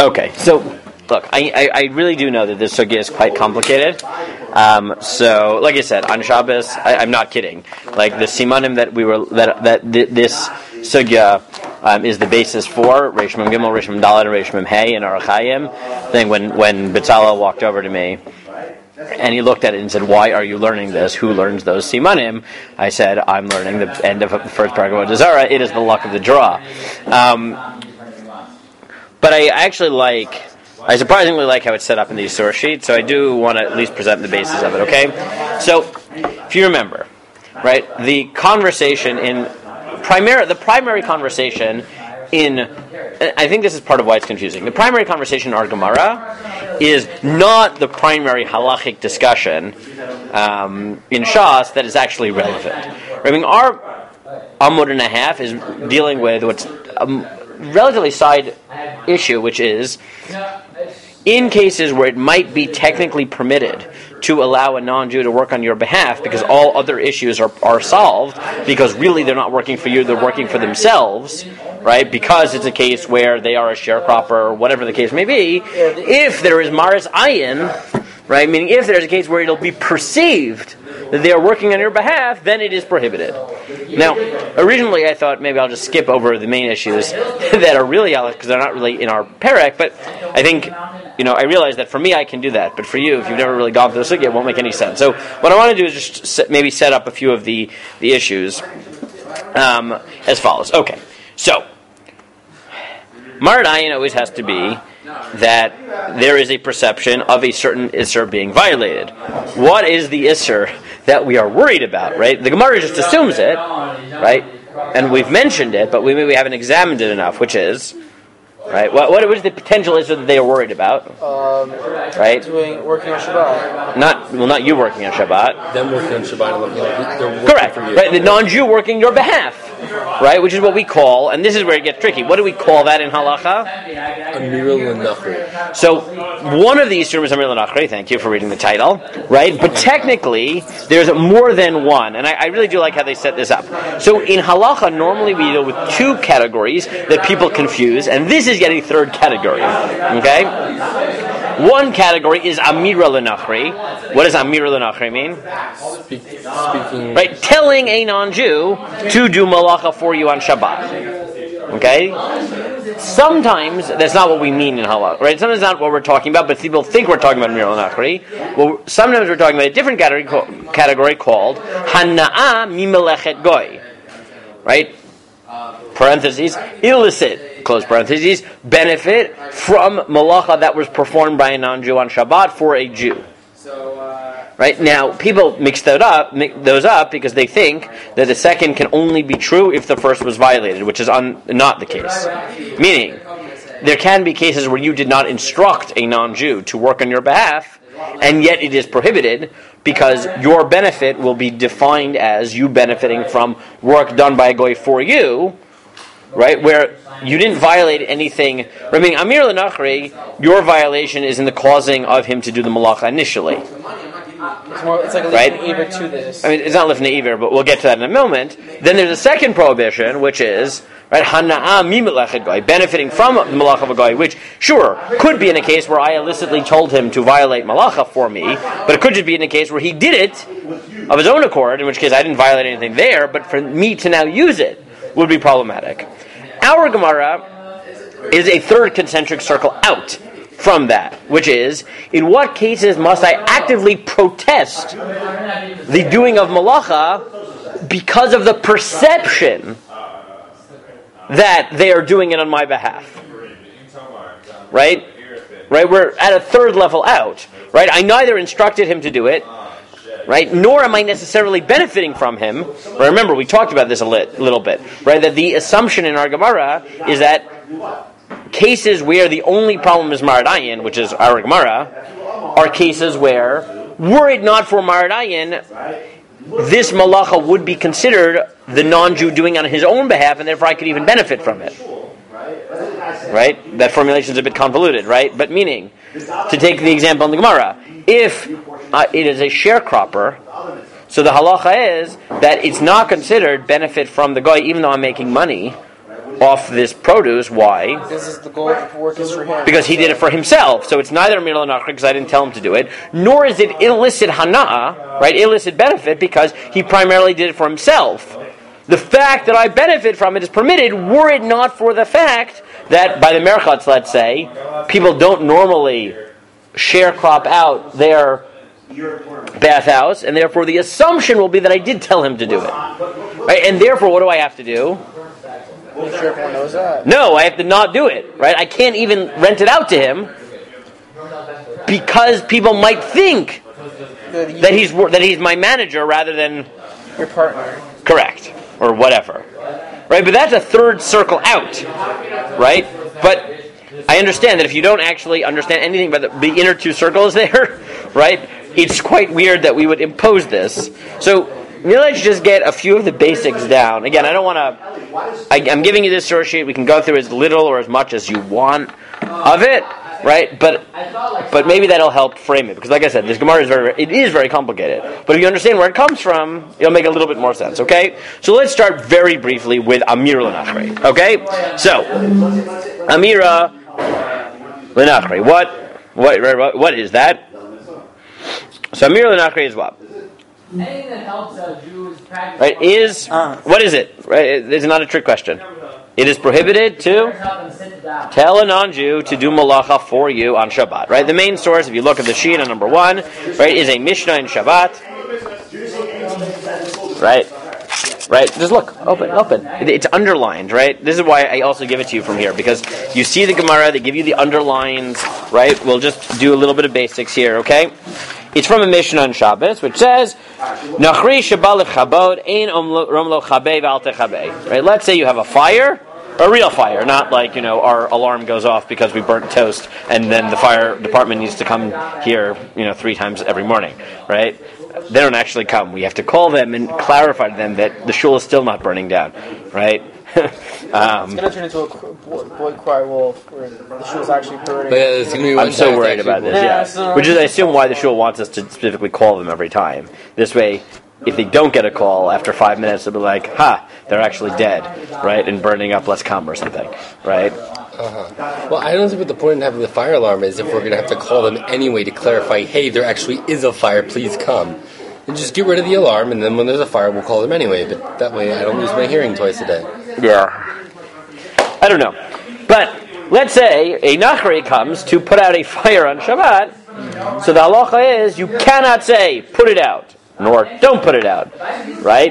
Okay, so look, I really do know that this sugya is quite complicated. So, like I said, on Shabbos, I'm not kidding. Like the simanim this sugya is the basis for Reish Mem Gimel, Reish Mem Daled, and Reish Mem Hey in Orach Chaim. I think when Betzalel walked over to me and he looked at it and said, "Why are you learning this? Who learns those simanim?" I said, "I'm learning the end of the first paragraph of Zara. It is the luck of the draw." But I surprisingly like how it's set up in the source sheet, so I do want to at least present the basis of it, okay? So, if you remember, right, the primary conversation in, I think this is part of why it's confusing, the primary conversation in our Gemara is not the primary halachic discussion in Shas that is actually relevant. I mean, our Amud and a half is dealing with what's relatively side issue, which is in cases where it might be technically permitted to allow a non-Jew to work on your behalf because all other issues are solved, because really they're not working for you, they're working for themselves, right? Because it's a case where they are a sharecropper or whatever the case may be. If there is Maris Ayin, right, meaning if there's a case where it'll be perceived that they are working on your behalf, then it is prohibited. Now, originally I thought maybe I'll just skip over the main issues that are really halachic because they're not really in our perek, but I think, I realize that for me I can do that, but for you, if you've never really gone through the sugya, it won't make any sense. So what I want to do is just maybe set up a few of the issues as follows. Okay, so Marid Ayin always has to be that there is a perception of a certain Isser being violated. What is the Isser that we are worried about, right? The Gemara just assumes it, right? And we've mentioned it, but we haven't examined it enough, which is, right? What is the potential Isser that they are worried about? Right? Working on Shabbat. Not you working on Shabbat. Them working on Shabbat and looking like they're working correct, for you. Right? The non-Jew working your behalf. Right, which is what we call, and this is where it gets tricky. What do we call that in halacha? Amir l'nachri. So, one of these terms is Amir l'nachri. Thank you for reading the title. Right, but technically, there's more than one, and I really do like how they set this up. So, in halacha, normally we deal with two categories that people confuse, and this is getting third category. Okay. One category is Amira l'nachri. What does Amira l'nachri mean? Speaking. Right, telling a non-Jew to do malacha for you on Shabbat. Okay? Sometimes that's not what we mean in halakha, right? Sometimes it's not what we're talking about, but people think we're talking about Amira l'nachri. Well, sometimes we're talking about a different category called Hana'a mimelechet goy. Right? Parentheses, illicit, close parentheses, benefit from malacha that was performed by a non-Jew on Shabbat for a Jew. Right? Now, people mix those up because they think that the second can only be true if the first was violated, which is not the case. Meaning, there can be cases where you did not instruct a non-Jew to work on your behalf, and yet it is prohibited because your benefit will be defined as you benefiting from work done by a goy for you, right? Where you didn't violate anything. I mean, Amir l'nachri, your violation is in the causing of him to do the malacha initially. It's like a lifnei iver to this. I mean, it's not lifnei iver, but we'll get to that in a moment. Then there's a second prohibition, which is, right, Hana'a mimelechet goy, benefiting from the malacha of a goy, which, sure, could be in a case where I illicitly told him to violate malacha for me, but it could just be in a case where he did it of his own accord, in which case I didn't violate anything there, but for me to now use it would be problematic. Our Gemara is a third concentric circle out from that, which is, in what cases must I actively protest the doing of malacha because of the perception that they are doing it on my behalf? Right? Right? We're at a third level out. Right? I neither instructed him to do it, right? Nor am I necessarily benefiting from him. Remember, we talked about this a little bit, right? That the assumption in our Gemara is that cases where the only problem is Marid Ayin, which is our Gemara, are cases where, were it not for Marid Ayin, this malacha would be considered the non-Jew doing on his own behalf, and therefore I could even benefit from it. Right? That formulation is a bit convoluted, right? But meaning, to take the example in the Gemara, if it is a sharecropper, so the halacha is that it's not considered benefit from the guy, even though I'm making money, off this produce. Why? This is the goal of the work is for him. Because he did it for himself. So it's neither Amir L'Nachri because I didn't tell him to do it, nor is it illicit hana'a, right? Illicit benefit because he primarily did it for himself. The fact that I benefit from it is permitted were it not for the fact that by the merchatz, let's say, people don't normally sharecrop out their bathhouse, and therefore the assumption will be that I did tell him to do it. Right? And therefore, what do I have to do? Make sure everyone knows that. No, I have to not do it. Right? I can't even rent it out to him because people might think that he's my manager rather than your partner. Correct. Or whatever. Right? But that's a third circle out. Right? But I understand that if you don't actually understand anything about the inner two circles there, right, it's quite weird that we would impose this. So, let's just get a few of the basics down. Again, I don't want to... I'm giving you this source sheet. We can go through as little or as much as you want of it, right? But maybe that'll help frame it. Because like I said, this Gemara is very complicated. But if you understand where it comes from, it'll make a little bit more sense, okay? So let's start very briefly with Amir L'Nachri, okay? So, Amira L'Nachri. What is that? So Amir L'Nachri is what? Anything that helps a Jew is practice. Right, what is it? Right, it's not a trick question. It is prohibited to tell a non-Jew to do malacha for you on Shabbat. Right, the main source, if you look at the sheet on number 1, right, is a Mishnah in Shabbat. Right, just look, open. It's underlined, right? This is why I also give it to you from here, because you see the Gemara, they give you the underlines, right? We'll just do a little bit of basics here, okay? It's from a Mishnah on Shabbos, which says, Nachri shabal chabod ein romlo chabei v'al techabei. Right? Let's say you have a fire, a real fire, not like, our alarm goes off because we burnt toast and then the fire department needs to come here, 3 times every morning, right? They don't actually come. We have to call them and clarify to them that the shul is still not burning down, right? It's going to turn into a boy cry wolf where the shul's actually burning. But yeah, it's going to be I'm so worried about this, Which is, I assume, why the shul wants us to specifically call them every time. This way, if they don't get a call after 5 minutes, they'll be like, they're actually dead, right? And burning up less cum or something, right? Well, I don't see what the point in having the fire alarm is if we're going to have to call them anyway to clarify, hey, there actually is a fire, please come. And just get rid of the alarm, and then when there's a fire, we'll call them anyway. But that way I don't lose my hearing twice a day. Yeah. I don't know. But let's say a Nachri comes to put out a fire on Shabbat. So the halacha is you cannot say, put it out, nor don't put it out. Right?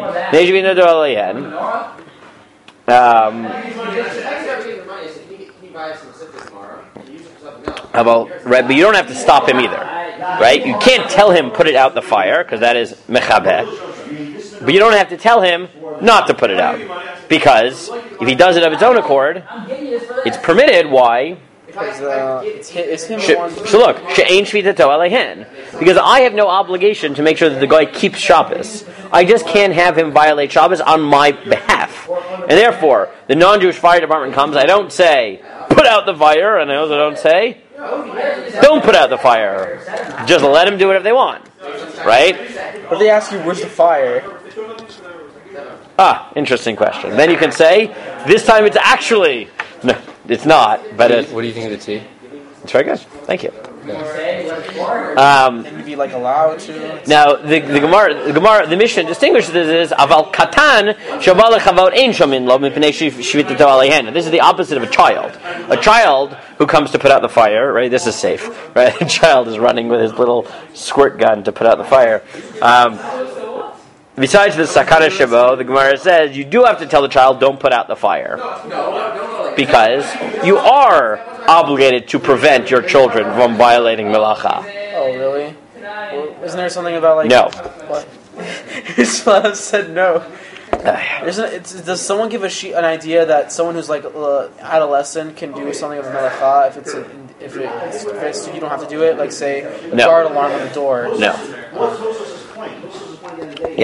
Right, but you don't have to stop him either, right? You can't tell him put it out the fire because that is mechabeh. But you don't have to tell him not to put it out because if he does it of its own accord, it's permitted. Why? Because it's him. So look, she'ein shvitato alehen, because I have no obligation to make sure that the guy keeps Shabbos. I just can't have him violate Shabbos on my behalf, and therefore the non-Jewish fire department comes. I don't say put out the fire, and I also don't say don't put out the fire. Just let them do whatever they want, right? But they ask you, where's the fire? Interesting question. Then you can say this time it's actually. No, it's not, but what do you think of the tea? It's very good. Thank you. Can you be allowed to? Now the Gemara, the Mishnah distinguishes this as aval katan shabal lechavot ein shomin lo mipnei shvitato alehen. This is the opposite of a child. A child who comes to put out the fire, right? This is safe, right? A child is running with his little squirt gun to put out the fire. Besides the sakana shabo, the Gemara says you do have to tell the child don't put out the fire. Because you are obligated to prevent your children from violating melacha. Oh, really? Well, isn't there something about No. What? Islam said no. Does someone give an idea that someone who's adolescent can do something with melacha if it's you don't have to do it? Like say a guard alarm on the door. No. Yeah.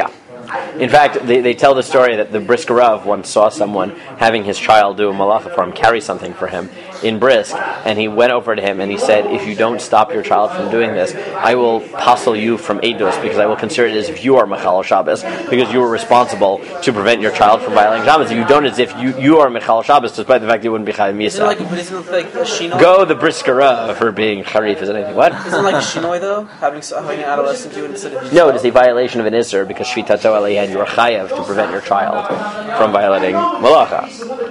In fact, they tell the story that the Brisk Rav once saw someone having his child do a malacha for him, carry something for him in Brisk, and he went over to him and he said, if you don't stop your child from doing this, I will passel you from Eidos, because I will consider it as if you are Mechal Shabbos, because you were responsible to prevent your child from violating Shabbos. If you don't, as if you are Mechal Shabbos, despite the fact that you wouldn't be Chayim Misa. Isn't it like a shinoi? Go the Brisk Rav for being Harif. Is anything what? Isn't it like a shinoi though? Having an adolescent do it instead of No, it is a violation of an Isser, because Shvitato Aliyah, you are Chayav to prevent your child from violating Malacha.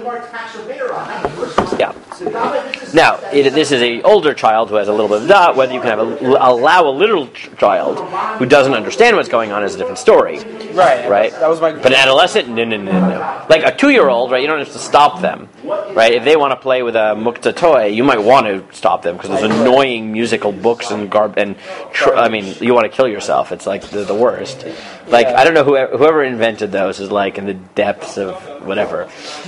Yeah. Now, this is an older child who has a little bit of doubt. Whether you can allow a literal child who doesn't understand what's going on is a different story. Right? That was my. But an adolescent, no. Like a 2-year-old, right? You don't have to stop them, right? If they want to play with a mukta toy, you might want to stop them because there's annoying musical books and I mean, you want to kill yourself. It's like the worst. Like I don't know whoever invented those is like in the depths of whatever,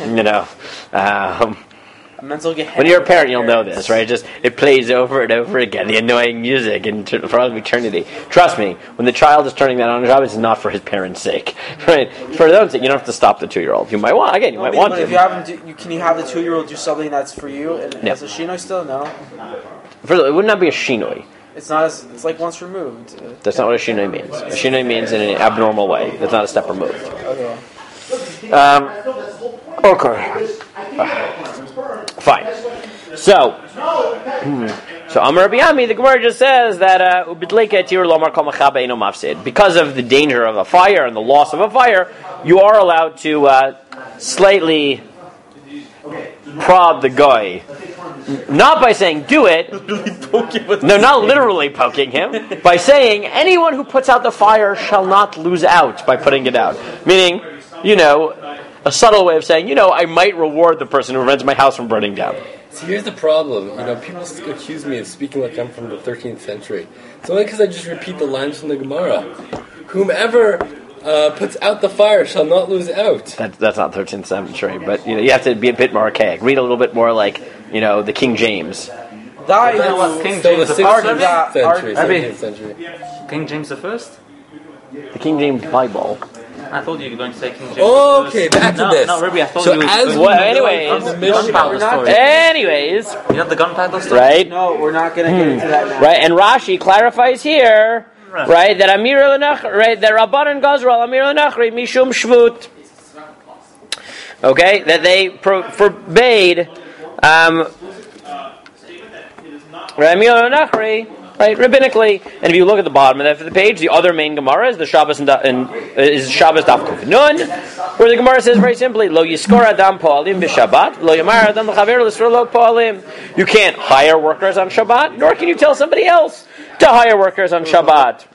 When you're a parent, you'll know this, right? It plays over and over again, the annoying music for all of eternity. Trust me, when the child is turning that on a job, it's not for his parents' sake, right? For their own sake, you don't have to stop the 2-year-old. You might want, again, want to. If you have him can you have the 2-year-old do something that's for you and as a shinoi still? No. It would not be a shinoi. It's not it's like once removed. That's not what a shinoi means. A shinoi means in an abnormal way. That's not a step removed. Okay. Okay. Fine. So Amar Rabbi Ami, the Gemara just says that because of the danger of a fire and the loss of a fire, you are allowed to slightly prod the guy. Not by saying do it. No, not literally poking him. By saying anyone who puts out the fire shall not lose out by putting it out. Meaning, a subtle way of saying, I might reward the person who prevents my house from burning down. See, here's the problem. People accuse me of speaking like I'm from the 13th century. It's only because I just repeat the lines from the Gemara. Whomever puts out the fire shall not lose out. That's not 13th century, but you have to be a bit more archaic. Read a little bit more like, the King James. That is King Still James the the 16th century. King James the First? The King James Bible. I thought you were going to say King James. Oh, okay, back to this. No, Ruby, I thought So you were as going anyways, the gunpowder story. Anyways, You know the gunpowder story? right? No, we're not going to get into that now. Right, and Rashi clarifies here, right, that Amir Lenachri, right, that Rabbanan Gazral Amir Lenachri Mishum Shvut. Okay, that they forbade Amir Lenachri. Right, rabbinically, and if you look at the bottom of the page, the other main Gemara is the Shabbos is Shabbos Daf Kuf Nun, where the Gemara says very simply, Lo Yiskor Adam Po'alim b'Shabbat, Lo Yamar Adam l'Chaver l'Isro Lo Po'alim. You can't hire workers on Shabbat, nor can you tell somebody else to hire workers on Shabbat.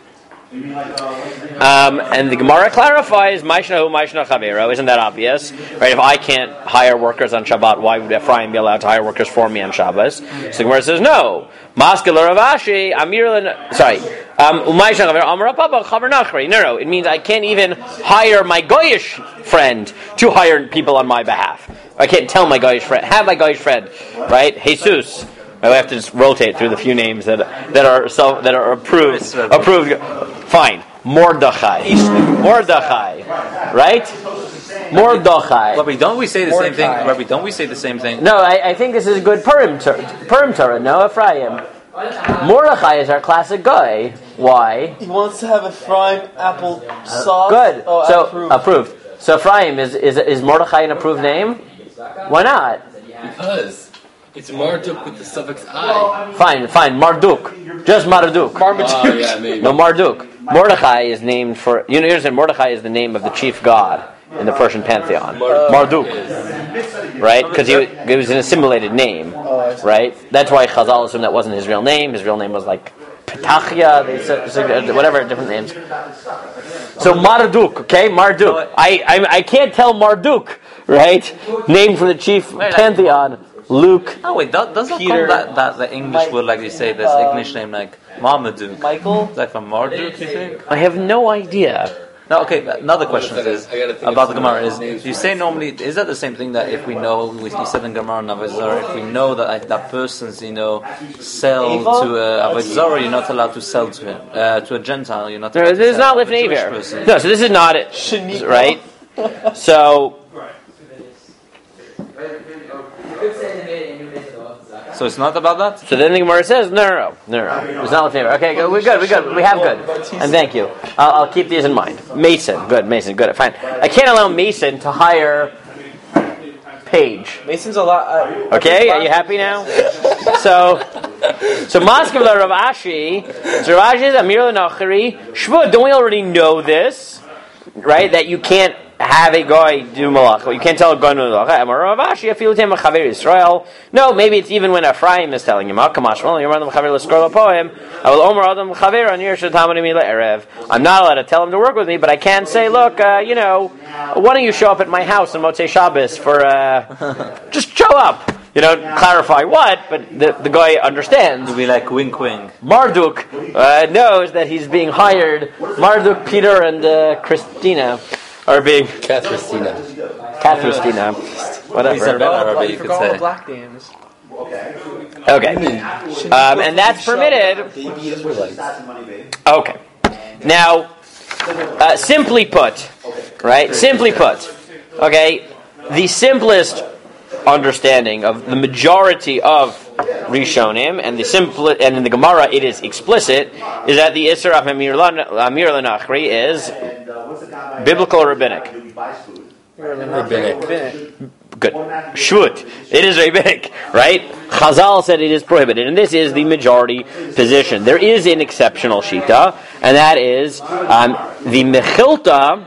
And the Gemara clarifies, Maishnahu Maishna Chavero. Isn't that obvious? Right? If I can't hire workers on Shabbat, why would Ephraim be allowed to hire workers for me on Shabbos? So the Gemara says, no. Maskil Ravashi, Umaishna Chavero, Amar Papa, Chaver Nachri. No. It means I can't even hire my Goyish friend to hire people on my behalf. I can't tell my Goyish friend, have my Goyish friend, right? Jesus. I have to just rotate through the few names that are approved. Fine. Mordechai, right? Mordechai. Rabbi, don't we say the same thing? Rabbi, don't we say the same thing? No, I think this is a good Purim Torah. No, Ephraim. Mordechai is our classic guy. Why? He wants to have Ephraim apple sauce. Good. Oh, so approved. So Ephraim is Mordechai an approved name? Why not? Because it's Marduk with the suffix I. Fine. Marduk. Just Marduk. Oh, yeah, maybe. No, Marduk. Mordechai is named for... You understand, Mordechai is the name of the chief god in the Persian pantheon. Marduk. Right? Because it was an assimilated name. Right? That's why Chazal assumed that wasn't his real name. His real name was like Petachia, whatever, different names. So Marduk, okay? Marduk. I can't tell Marduk, right? Name from the chief pantheon. Luke. Oh wait, doesn't come that the English word, like you say, this English name like Marmaduke. Michael? Is that from Marduk, you think? I have no idea. No, okay. Another question is I gotta think about of the Gemara. some names Is you say normally is that the same thing that if we know you said in Gemara and Avodah Zarah, if we know that that person's sell to Avodah Zarah, you're not allowed to sell to him to a Gentile. You're not. No, this is not lifnei iver. No, so this is not it, right? So. So it's not about that? So then the Gemara says, no. It's not lifnei iver. Okay, good, we're good. We have good. And thank you. I'll keep these in mind. Mason, good, fine. I can't allow Mason to hire Page. Mason's a lot. Okay, are you happy now? So Maskav Rav Ashi, so Rav Ashi is Amir L'Nachari. Shvud, don't we already know this? Right? That you can't have a guy do malacha. You can't tell a guy to do malacha. Amar Rav Ashi, afilu tem chaver Yisrael. No, maybe it's even when Ephraim is telling him, Kamashmal, you're the chaver l'skor poem. I will omer adam chaver on your shetamani mila erev. I'm not allowed to tell him to work with me, but I can say, look, why don't you show up at my house on Motzei Shabbos for just show up. Clarify what, but the guy understands. To be like wink wink. Marduk knows that he's being hired. Marduk, Peter, and Christina are being... Cathristina. Whatever. Isabella, you could say. Black names. Okay. And that's permitted. Okay. Now, simply put, right? Okay, the simplest understanding of the majority of Rishonim, and in the Gemara it is explicit, is that the Isser of Amir L'Nachri is biblical or rabbinic? Rabbinic. Good. Shvut. It is rabbinic, right? Chazal said it is prohibited, and this is the majority position. There is an exceptional shita, and that is the Mechilta.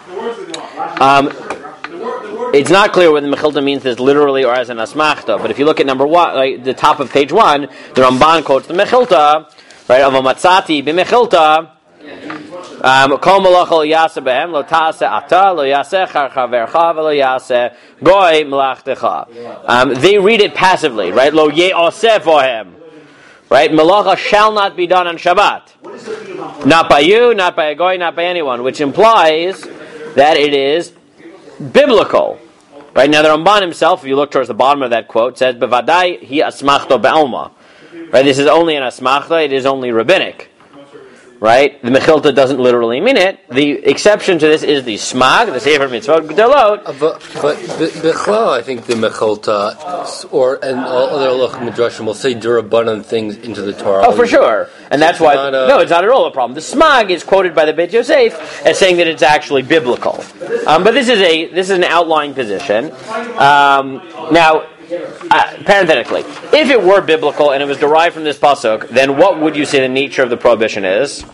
It's not clear whether Mechilta means this literally or as an asmachta, but if you look at number 1, like the top of page 1, the Ramban quotes the Mechilta, right? Of a matzati b'Mechilta. Kol malach lo yaseh behem lo ta'aseh ata lo yaseh chavercha v'lo yaseh goy melachtecha. They read it passively, right? Lo ye'aseh bohem, right? Malacha shall not be done on Shabbat, not by you, not by a goy, not by anyone, which implies that it is biblical. Right now, the Ramban himself, if you look towards the bottom of that quote, says bevadai hi asmachto be'alma. Right, this is only an asmachta; it is only rabbinic. Right, the Mechilta doesn't literally mean it. The exception to this is the Smag, the Sefer Mitzvot Gdolot. But Bechlal, I think the Mechilta and all other Halachic Midrashim will say Durabanan things into the Torah. Oh, for sure, and that's why. No, it's not at all a problem. The Smag is quoted by the Beit Yosef as saying that it's actually biblical, but this is an outlying position. Now. Parenthetically, if it were biblical and it was derived from this pasuk, then what would you say the nature of the prohibition is?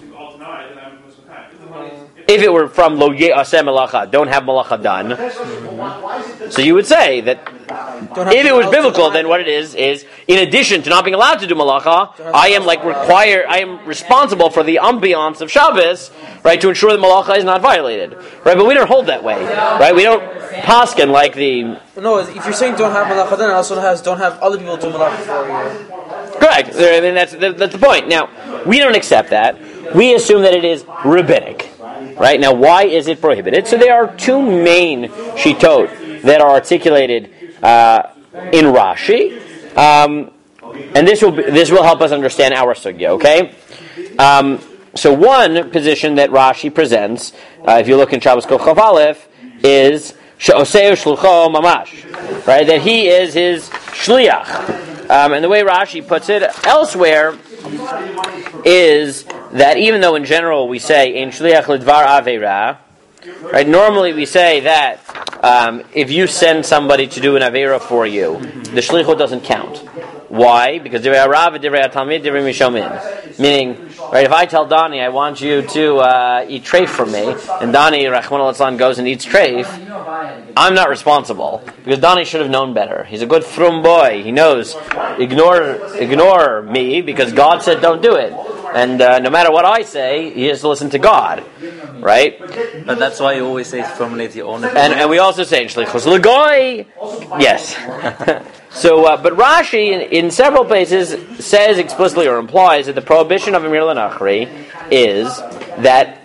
If it were from lo ye'aseh melacha, don't have melacha done. So you would say that if it was biblical, then what it is in addition to not being allowed to do malacha, I am responsible for the ambiance of Shabbos, right, to ensure that malacha is not violated, right? But we don't hold that way, right? We don't paskin like the. No, if you're saying don't have malacha, then it also don't have other people do malacha for you. Correct. I mean that's the point. Now we don't accept that. We assume that it is rabbinic. Right? Now, why is it prohibited? So there are two main shitot that are articulated in Rashi, and this will help us understand our sugya. Okay. So one position that Rashi presents, if you look in Shabbos Kuf Chav Aleph, is she'oseu shlucho mamash, right? That he is his shliach, and the way Rashi puts it elsewhere is that even though in general we say in shliach lidvar aveira, right? Normally we say that if you send somebody to do an aveira for you, the shlichut doesn't count. Why? Because divrei harav, divrei hatalmid, divrei mishomin. Meaning, right? If I tell Donnie I want you to eat treif from me, and Donnie Rachmana litzlan goes and eats treif, I'm not responsible because Donnie should have known better. He's a good frum boy. He knows ignore me because God said don't do it. And no matter what I say, he has to listen to God, right? But that's why you always say formulate your own opinion. And we also say shlichus l'goy. Yes. So, but Rashi in several places says explicitly or implies that the prohibition of Amir L'Nachri is that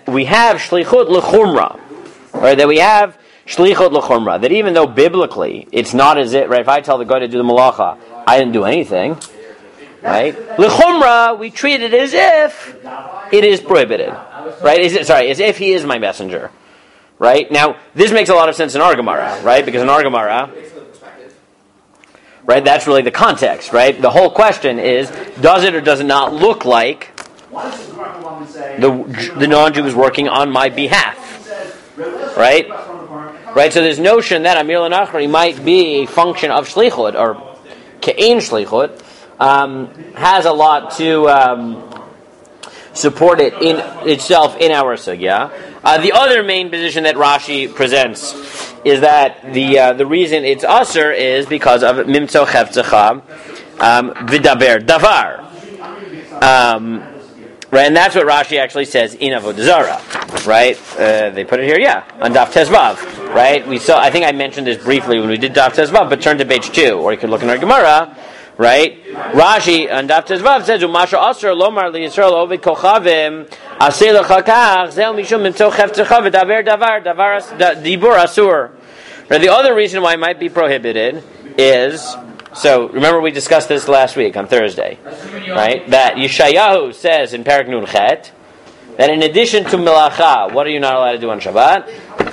we have shlichut l'chumra, right? That we have shlichut l'chumra. That even though biblically it's not as it, right? If I tell the guy to do the malacha, I didn't do anything, right? L'chumra, we treat it as if it is prohibited, right? As if he is my messenger, right? Now, this makes a lot of sense in our Gemara, right? Because in our Gemara, right, that's really the context, right? The whole question is, does it or does it not look like the non-Jew is working on my behalf, right? Right, so this notion that Amir L'Nachri might be a function of Shlichut, or Ke'en Shlichut, has a lot to support it in itself in our sugya. The other main position that Rashi presents is that the reason it's Aser is because of Mimtzo Chevtzecha V'daber Davar. Right, and that's what Rashi actually says in Avodah Zarah, right? They put it here, on Daf Tezvav, right? We saw. I think I mentioned this briefly when we did Daf Tezvav, but turn to page 2, or you could look in our Gemara, right? Rashi on Daf Tezvav says, "Umasha Aser Lomar LiYisrael Ovid Kochavim Aseh Lechakach Zel Mishum Mimtzo Chevtzecha V'daber Davar Dibur Asur." Right, the other reason why it might be prohibited is. So, remember we discussed this last week on Thursday, right? That Yeshayahu says in Parak Nun Chet that in addition to Melacha, what are you not allowed to do on Shabbat?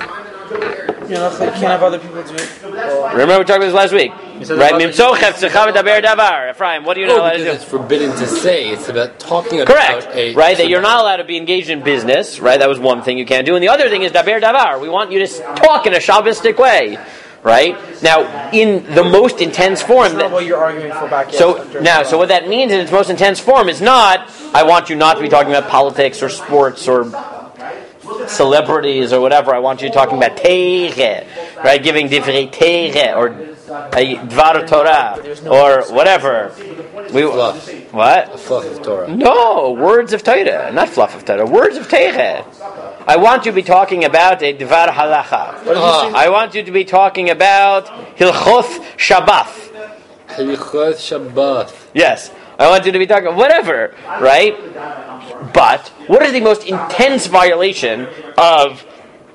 You can't have other people do it. Remember we talked about this last week, right? Mimtzo Chevtzecha V'daber Davar. Ephraim, what are you not allowed to do? It's forbidden to say. It's about talking about correct, right? That you're not allowed to be engaged in business, right? That was one thing you can't do, and the other thing is Daber Davar. We want you to talk in a Shabbatistic way. Right now, in the most intense form. That's not what you're arguing for back. So what that means in its most intense form is not. I want you not to be talking about politics or sports or celebrities or whatever. I want you talking about teire, right? Giving divrei teire or dvar Torah or whatever. Fluff. What? Fluff of Torah. No, words of Torah, not fluff of Torah. Words of teire. I want you to be talking about a Dvar Halacha. I want you to be talking about Hilchoth Shabbat. Hilchoth Shabbat. Yes. I want you to be talking whatever, right? But what is the most intense violation of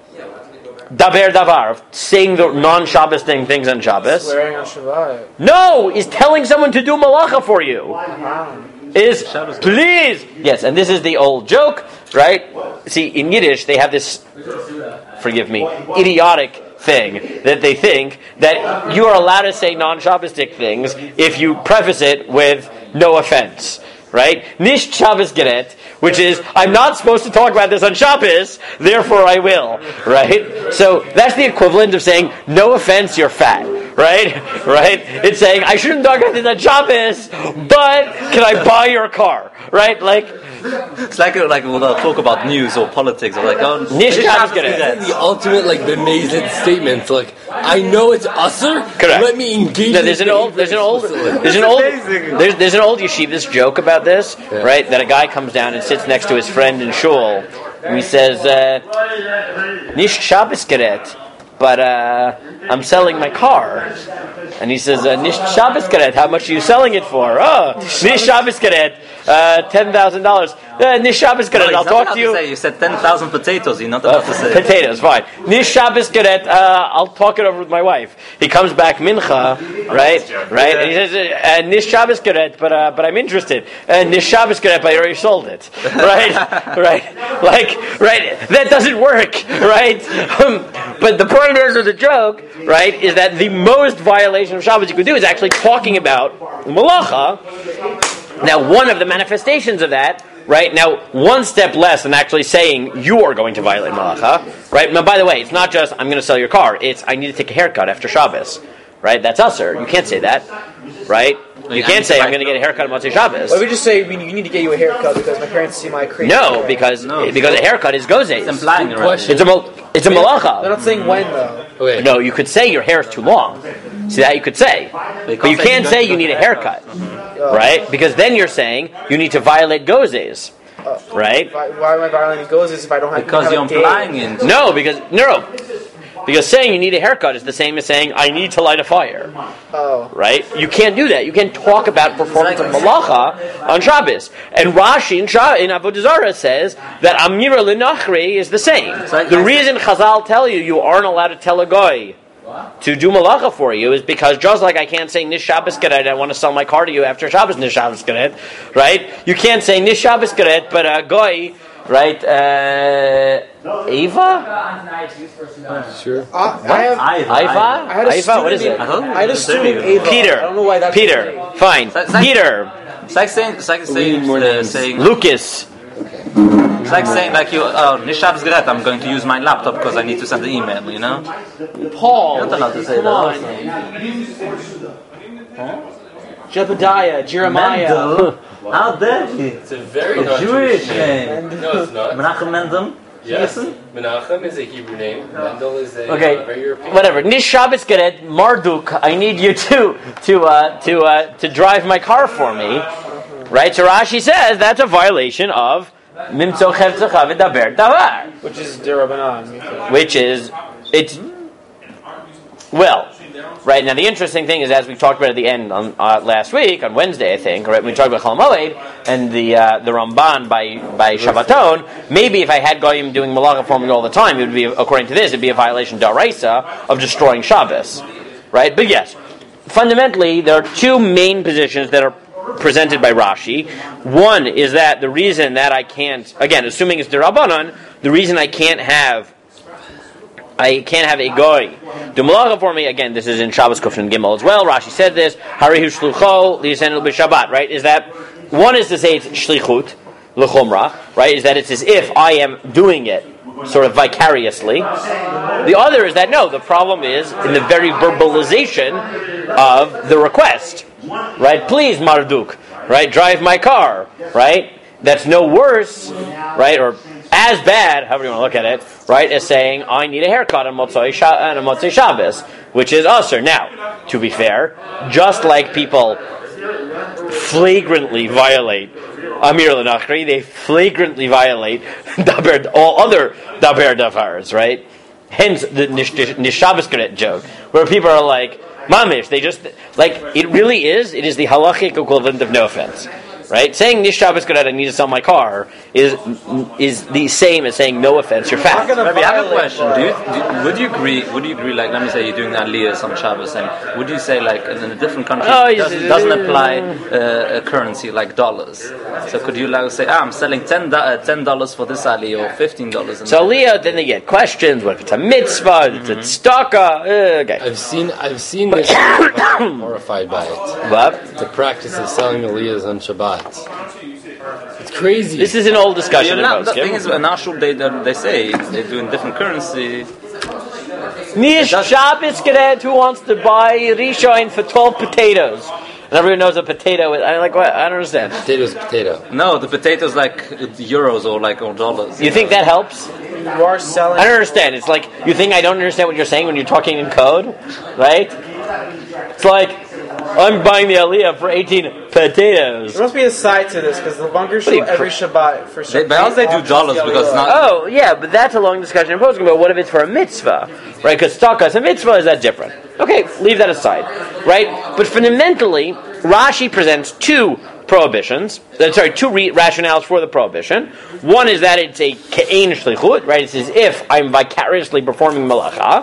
Daber Davar, of saying the non-Shabbos things on Shabbos? Swearing on Shabbat. No, is telling someone to do malacha for you. Is please. Yes, and this is the old joke, right? See, in Yiddish, they have this, forgive me, idiotic thing that they think that you are allowed to say non-Shabbostic things if you preface it with no offense, right? Nish Shabbos Geret, which is, I'm not supposed to talk about this on Shabbos, therefore I will, right? So that's the equivalent of saying, no offense, you're fat, right? Right? It's saying, I shouldn't talk about this on Shabbos, but can I buy your car, right? Like, it's like when they'll talk about news or politics, or like, Nish Shabbos Geret. The ultimate, benazed statement. Like, I know it's usher. Correct. Let me engage. No, there's an old yeshivas joke about this, right? That a guy comes down and sits next to his friend in shul, and he says, "Nish Shabbos Geret, but I'm selling my car." And he says, "Nish Shabbos Geret, how much are you selling it for?" "Oh, Nish Shabbos Geret, $10,000. Nish Shabbos Geret, I'll talk to you." You said 10,000 potatoes. You're not allowed to say potatoes. Fine. Nish Shabbos Geret, I'll talk it over with my wife. He comes back mincha, right? And he says, "Nish Shabbos Geret, but I'm interested. Nish Shabbos Geret, but I already sold it." Right? Right? That doesn't work, right? But the point is of the joke, right, is that the most violation of Shabbos you could do is actually talking about malacha. Now, one of the manifestations of that, right, now, one step less than actually saying you are going to violate malacha, right? Now, by the way, it's not just I'm going to sell your car, it's I need to take a haircut after Shabbos, right? That's usher. You can't say that, right? You can't say I'm going to get a haircut on Motzei Shabbos. Why would you say you need to get you a haircut because my parents see my crazy hair? No, because a haircut is gozes. It's implying it's a malacha. They're not saying when though. Okay. No, you could say your hair is too long. See, that you could say. But you can't say you need a haircut. Right? Because then you're saying you need to violate gozes. Right? Why am I violating gozes if I don't have? Because you're implying it. No, because no. Because saying you need a haircut is the same as saying I need to light a fire. Oh. Right? You can't do that. You can't talk about performance of malacha on Shabbos. And Rashi in Avodah Zarah says that Amira L'Nachri is the same. The reason Chazal tell you aren't allowed to tell a guy to do malacha for you is because just like I can't say Nish Shabbos Geret, I want to sell my car to you after Shabbos Nish Shabbos Geret, right? You can't say Nish Shabbos Geret, but a guy, right? Ava? Sure. Iva? What is it? I had a student Ava. Peter. I don't know why that's Peter. Fine. Peter. It's like saying saying Lucas. it's like saying like you Nish Shabbos Geret, I'm going to use my laptop because I need to send the email, you know? Paul. You're not allowed to say that. Jebediah, Jeremiah. Mendel? How dare you? It's a very Jewish name. No, it's not. Menachem Mendel? Yes. Menachem is a Hebrew name. Mendel is a very European. Whatever. Nish Shabbos Geret, Marduk. I need you to drive my car for me. Right? So Rashi says that's a violation of Mimtzo Chevtzecha V'daber Davar. Which is Derabanan. Which is it's well. Right, now the interesting thing is, as we talked about at the end on last week, on Wednesday, I think, right, when we talked about Chol Moed and the Ramban by Shabbaton, maybe if I had Goyim doing malacha for me all the time, it would be, according to this, it'd be a violation d'oraisa of destroying Shabbos. Right? But yes, fundamentally, there are two main positions that are presented by Rashi. One is that the reason that I can't, again, assuming it's d'Rabbanan, the reason I can't have a goy do malacha for me. Again, this is in Shabbos Kufin Gimel as well. Rashi said this. Harihu shlucho liyasenel b'Shabbat. Right? Is that one is to say it's shlichut l'chumra. Right? Is that it's as if I am doing it sort of vicariously. The other is that no. The problem is in the very verbalization of the request. Right? Please, Marduk. Right? Drive my car. Right? That's no worse. Right? Or as bad, however you want to look at it, right, as saying, I need a haircut on Motzei Shabbos, which is usher. Now, to be fair, just like people flagrantly violate Amir L'Nachri, they flagrantly violate all other Daber Davars, right? Hence the Nish Shabbos Geret joke, where people are like, Mamish, they just, like, it really is, it is the halachic equivalent of no offense. Right? Saying Nish Shabbos Geret, I need to sell my car is the same as saying no offense, you're fat. Maybe I have a question. Would you agree? Like, let me say you're doing aliyahs on Shabbos, and would you say like in a different country doesn't apply a currency like dollars? So could you like say, I'm selling $10 for this aliyah or $15? So aliyah, then they get questions. What if it's a mitzvah? It's a tzedakah? Okay. I've seen this. I'm horrified by it. What? The practice of selling aliyahs on Shabbat. It's crazy. This is an old discussion. The thing is, in our shul they say they're doing different currency. Nish Shabbos Geret, who wants to buy Rishon for 12 potatoes? And everyone knows a potato is. I'm like, what? I don't understand. Potato's a potato. No, the potato's like euros or dollars. You think that helps? You are selling. I don't understand. It's like, you think I don't understand what you're saying when you're talking in code? Right? It's like, I'm buying the aliyah for 18 potatoes. There must be a side to this, because the bunker show every Shabbat for Shabbat. But they do dollars because not. Oh, yeah, but that's a long discussion I'm posing about what if it's for a mitzvah, right? Because tzedakah is a mitzvah, is that different? Okay, leave that aside, right? But fundamentally, Rashi presents two prohibitions. Two rationales for the prohibition. One is that it's a ke'ein shlichut, right? It's as if I'm vicariously performing malacha,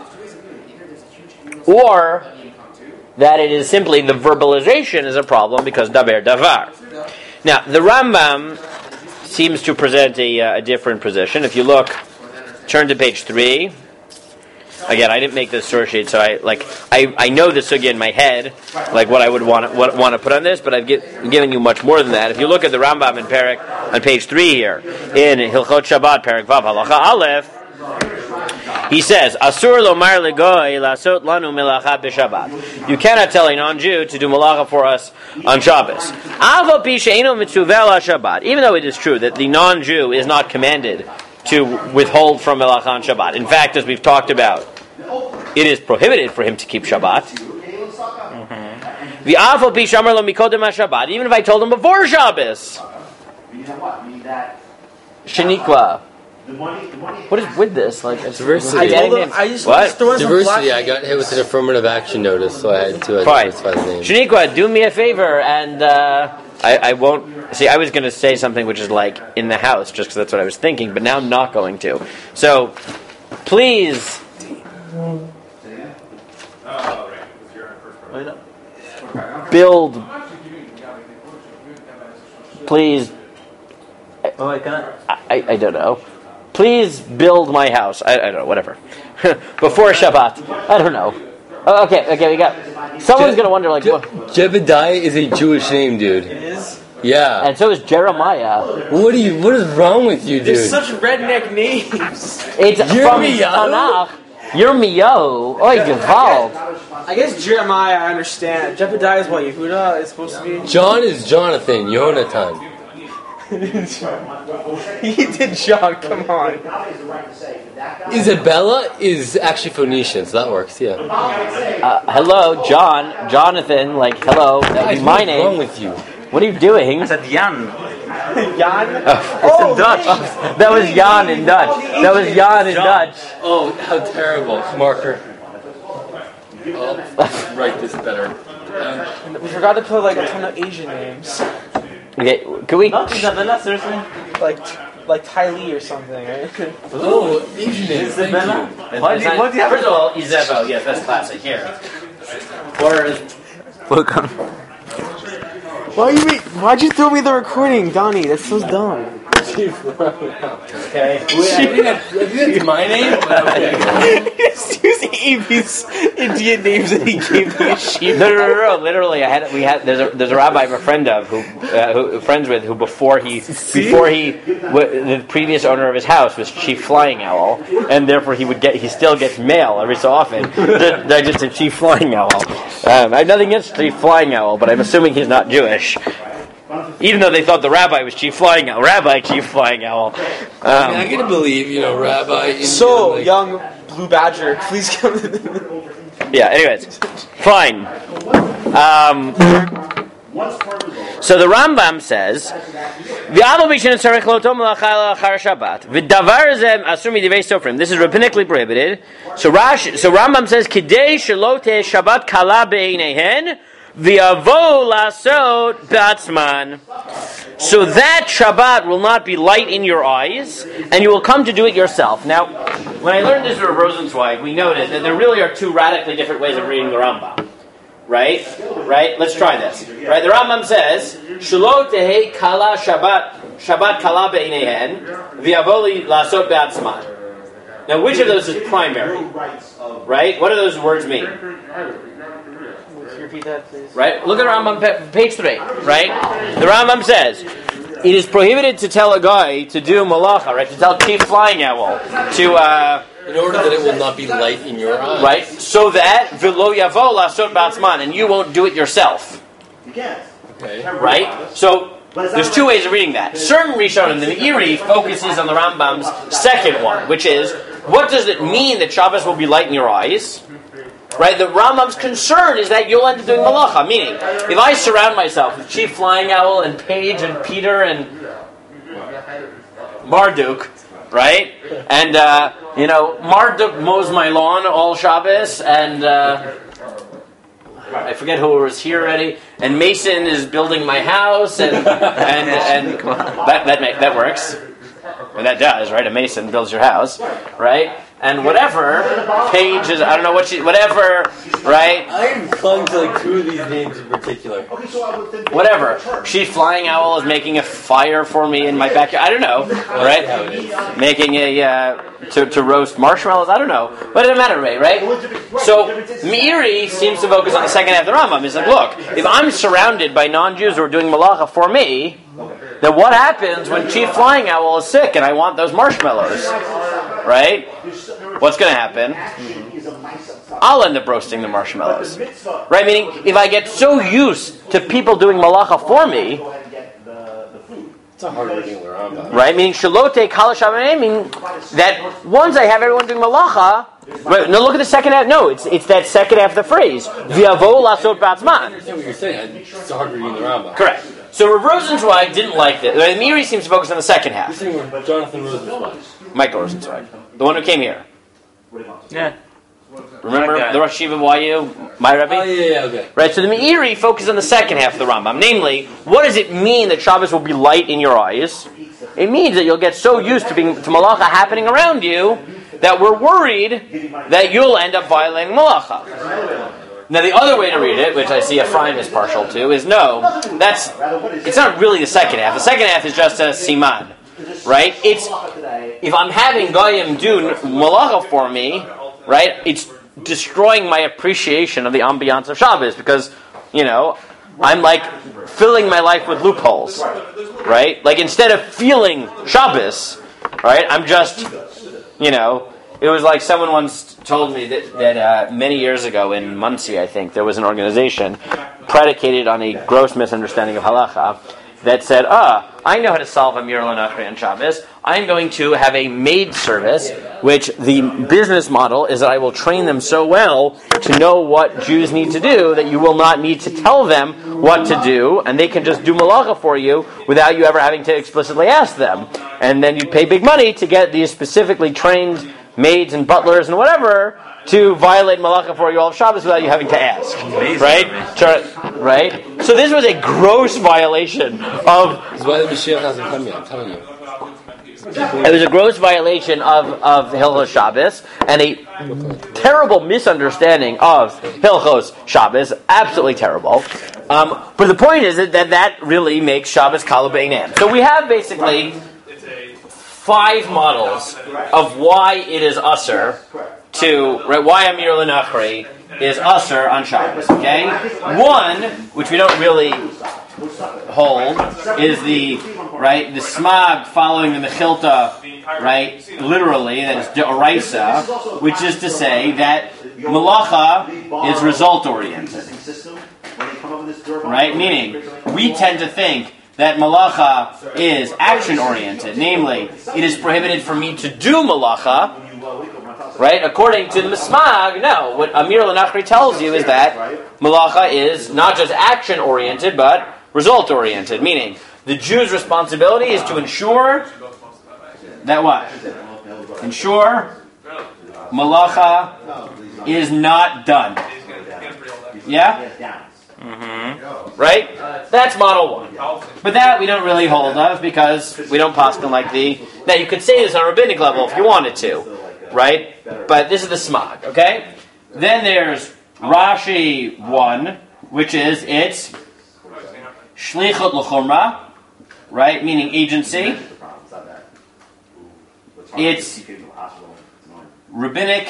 or that it is simply the verbalization is a problem because daber davar. Now, the Rambam seems to present a different position. If you look, turn to page 3. Again, I didn't make this source sheet, so I know the sugya in my head, like what I would want to put on this, but I've given you much more than that. If you look at the Rambam in Perek on page 3 here in Hilchot Shabbat Perek Vav Halacha Aleph, he says, Asur lomar legoy lasot lanu melacha b'Shabbat. You cannot tell a non-Jew to do malacha for us on Shabbos. Avo pi she'eino mitzuvel Shabbat. Even though it is true that the non-Jew is not commanded to withhold from melacha on Shabbat. In fact, as we've talked about, it is prohibited for him to keep Shabbat. V'avo pi shamar lo mikodem Shabbat. Even if I told him before Shabbos. Shenikwa. What is with this? Like, it's Diversity. I just What? throwing some Diversity. black- I got hit with an affirmative action notice, so I had to Fine. specify the name. Shaniqua, do me a favor, and I won't... See, I was going to say something which is like in the house, just because that's what I was thinking, but now I'm not going to. So, please... Build... Please... Oh, I can't. I don't know. Please build my house. I don't know, whatever. Before Shabbat. I don't know. Oh, okay, we got... Someone's going to wonder, like... what? Jebediah is a Jewish name, dude. It is. Yeah. And so is Jeremiah. What is wrong with you, There's dude? such redneck names. It's from Yirmiyahu? Tanakh. Yirmiyahu. Oy, Gewalt. I guess Jeremiah, I understand. Jebediah is what Yehuda is supposed to be. John is Jonathan, Yonatan. He did John, come on. Isabella is actually Phoenician, so that works, yeah. Hello, Jonathan, like, hello, that would be my What's wrong name. with you? What are you doing? I said Jan. Jan? It's in Dutch. That was Jan in Dutch. That was Jan in Dutch. Oh, how terrible. Marker. I'll write this better. We forgot to put like a ton of Asian names. Okay, can we... Not Isabella, seriously? Like Ty Lee or something, right? Oh, Asian names, thank Isabella? you. Why do you have First of all, Isabel, yes, that's classic, here. Or... Welcome. Why'd you throw me the recording, Donnie? That's so dumb. Okay. I think that's my name? Just using AB's Indian names that he gave me a sheep. No. Literally, there's a rabbi I'm a friend of who friends with who before the previous owner of his house was Chief Flying Owl, and therefore he still gets mail every so often. I just said Chief Flying Owl. I have nothing against Chief Flying Owl, but I'm assuming he's not Jewish. Even though they thought the rabbi was Chief Flying Owl. Rabbi Chief Flying Owl. I gotta believe, Rabbi. So, young Blue Badger, please come to the... Yeah, anyways. Fine. So the Rambam says, this is rabbinically prohibited. So Rambam says, Kidei shelote Shabbat kala be'einehen, v'yavo lasot b'atzman. So that Shabbat will not be light in your eyes, and you will come to do it yourself. Now, when I learned this from Rosenzweig, we noted that there really are two radically different ways of reading the Rambam. Right? Let's try this. Right? The Rambam says, Shelo tehei kala Shabbat kala be'einehen, v'yavo lasot b'atzman. Now, which of those is primary? Right? What do those words mean? Repeat that, please. Right? Look at Rambam, page 3. Right? The Rambam says, it is prohibited to tell a guy to do malacha, right? To tell Chief Flying Owl to... in order that it will not be light in your eyes. Right? So that, v'lo yavo lasot b'atzman, and you won't do it yourself. Okay. Right? So, there's two ways of reading that. Certain Rishonim, the Meiri, focuses on the Rambam's second one, which is, what does it mean that Shabbos will be light in your eyes? Right? The Rambam's concern is that you'll end up doing malacha. Meaning, if I surround myself with Chief Flying Owl and Paige and Peter and Marduk, right? And, Marduk mows my lawn all Shabbos, and I forget who was here already, and Mason is building my house, and that works. Well, that does, right? A mason builds your house, right? And whatever, Paige is, I don't know what whatever, right? I'm clung to like two of these names in particular. Whatever. Chief Flying Owl is making a fire for me in my backyard. I don't know, right? Making a, to roast marshmallows. I don't know. But it doesn't matter, right? So, Meiri seems to focus on the second half of the Rambam. He's like, look, if I'm surrounded by non-Jews who are doing malacha for me, then what happens when Chief Flying Owl is sick and I want those marshmallows? Right? What's going to happen? I'll end up roasting the marshmallows. Right? Meaning, if I get so used to people doing malacha for me, It's a hard reading of the Rambam. right? Meaning, shalote kala shabbat, meaning that once I have everyone doing malacha, right, no, look at the second half. No, it's that second half of the phrase. V'yavo lasot I b'atzman. understand what you're saying. It's a hard reading of the Rambam. Correct. So Rav Rosenzweig didn't like this. Meiri seems to focus on the second half. You're saying we're Jonathan Rosenzweig. Michael Rosenzweig, the one who came here. Yeah. Remember That guy. the Rosh Yeshiva of YU, my Rebbe? Oh, yeah, okay. Right, so the Meiri focuses on the second half of the Rambam. Namely, what does it mean that Shabbos will be light in your eyes? It means that you'll get so used to malacha happening around you that we're worried that you'll end up violating malacha. Now the other way to read it, which I see Ephraim is partial to, is no, it's not really the second half. The second half is just a siman. Right? It's, if I'm having Goyim do malacha for me, right, it's destroying my appreciation of the ambiance of Shabbos because, I'm like filling my life with loopholes, right? Like instead of feeling Shabbos, right, I'm just, it was like someone once told me that many years ago in Muncie, I think, there was an organization predicated on a gross misunderstanding of halacha that said, I know how to solve a Mir L'Nachri on Shabbos. I'm going to have a maid service, which the business model is that I will train them so well to know what Jews need to do that you will not need to tell them what to do, and they can just do malacha for you without you ever having to explicitly ask them. And then you pay big money to get these specifically trained maids and butlers and whatever to violate malacha for you all of Shabbos without you having to ask. Right? Right? So this was a gross violation of... That's why the Mashiach hasn't come yet, I'm telling you. It was a gross violation of Hilchos Shabbos and a terrible misunderstanding of Hilchos Shabbos. Absolutely terrible. But the point is that really makes Shabbos Kala B'Einam. So we have basically 5 models of why it is usher why Amir L'Nachri is usher on Shabbos. Okay? One, which we don't really hold, is the smag following the Mechilta, right, literally, that is D'Oraisa, which is to say that Malacha is result-oriented. Right? Meaning, we tend to think that Malacha is action-oriented. Namely, it is prohibited for me to do Malacha. Right? According to the Mismag, no. What Amir L'Nachri tells you is that Malacha is not just action-oriented, but result-oriented. Meaning, the Jew's responsibility is to ensure that what? Ensure Malacha is not done. Yeah? Mm-hmm. Right? That's model 1. But that we don't really hold of because we don't postum like the... Now, you could say this on a rabbinic level if you wanted to. Right? But this is the smag, okay? Then there's Rashi 1, which is it's Shlichut L'Chumra, right? Meaning agency. It's rabbinic.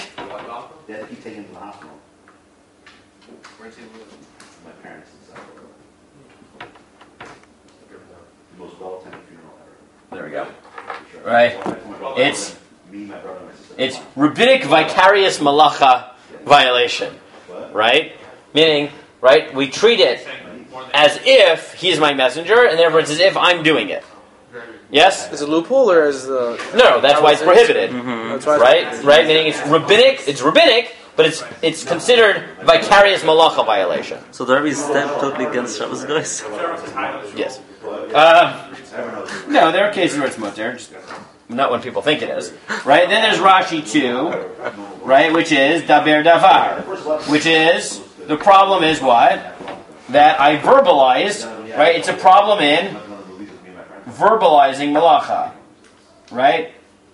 There we go. Right? It's rabbinic vicarious malacha violation, right? Meaning, right, we treat it as if he's my messenger, and therefore it's as if I'm doing it. Yes? Is it loophole or is the... No, that's why it's prohibited. Mm-hmm. That's why Right? Meaning it's rabbinic, but it's considered vicarious malacha violation. So the Rebbe stepped totally against Shabbos guys. Yes. No, there are cases where it's mutter. Not when people think it is. Right? Then there's Rashi 2, right, which is Daber Davar, which is, the problem is what? That I verbalized, right? It's a problem in verbalizing malacha. Right?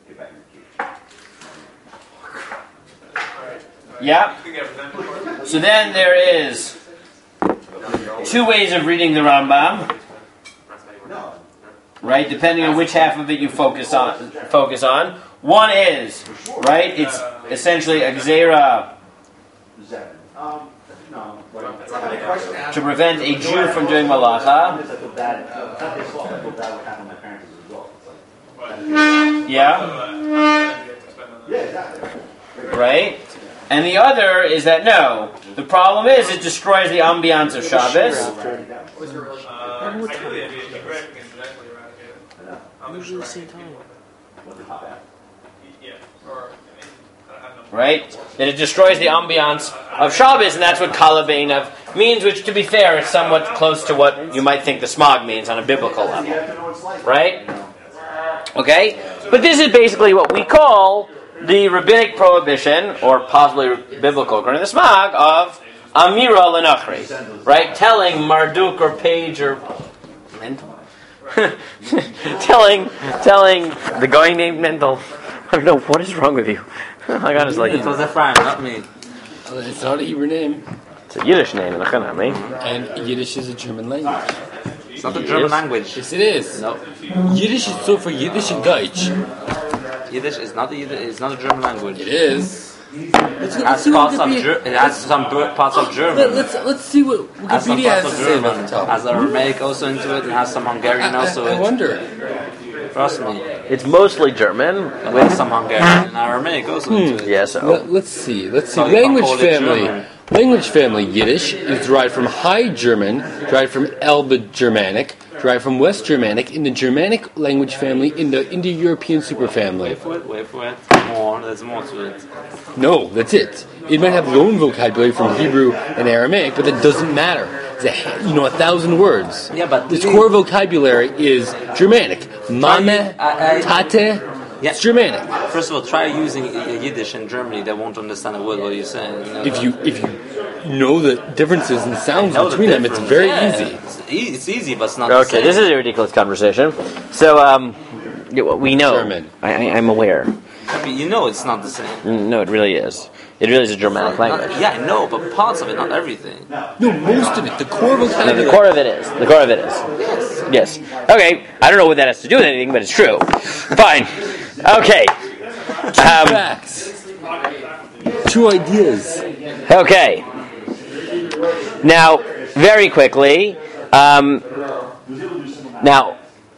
Yeah? So then there is 2 ways of reading the Rambam. Right, depending on which half of it you focus on. One is, right, it's essentially a gzeira to prevent a Jew from doing malacha. Yeah? Right? And the other is that no, the problem is it destroys the ambiance of Shabbos. Usually the same time. Right? That it destroys the ambiance of Shabbos, and that's what Kala B'Einam means, which, to be fair, is somewhat close to what you might think the smog means on a biblical level. Right? Okay? But this is basically what we call the rabbinic prohibition, or possibly biblical, according to the Smag, of Amira Lenachri. Right? Telling Marduk or Page or Mendel. telling the guy named Mendel. I don't know, what is wrong with you? I got like it was Ephraim, not me. It's not a Hebrew name. It's a Yiddish name, and Yiddish is a German language. It's not a German language. Yes, it is. No. Yiddish is so for Yiddish and Deutsch. Yiddish is not a German language. It is. It has some parts of German. Let's see what Wikipedia has to say about the topic. Has Aramaic also into it, and has some Hungarian also. I wonder. Trust me. It's mostly German. With some Hungarian and Aramaic also into it. Yes. Yeah, Let's see. Language family. Yiddish is derived from High German, derived from Elbe Germanic, derived from West Germanic, in the Germanic language family, in the Indo-European superfamily. Wait for it. There's more to it. No, that's it. It might have loan vocabulary from Hebrew and Aramaic, but that doesn't matter. It's 1,000 words. Yeah, but its core vocabulary is Germanic. Mame, tate. Yeah. It's Germanic. First of all, try using Yiddish in Germany. They won't understand a word what you're saying. If you know the differences in sounds between them, it's very easy. It's easy, but it's not. Okay, this is a ridiculous conversation. So, we know. German. I'm aware. You know, it's not the same. No, it really is. It really is a Germanic language. Yeah, I know, but parts of it, not everything. No, most of it. The core vocabulary. No, the core of it is. Yes. Okay. I don't know what that has to do with anything, but it's true. Fine. Okay. Facts. Two ideas. Okay. Now, very quickly. Now,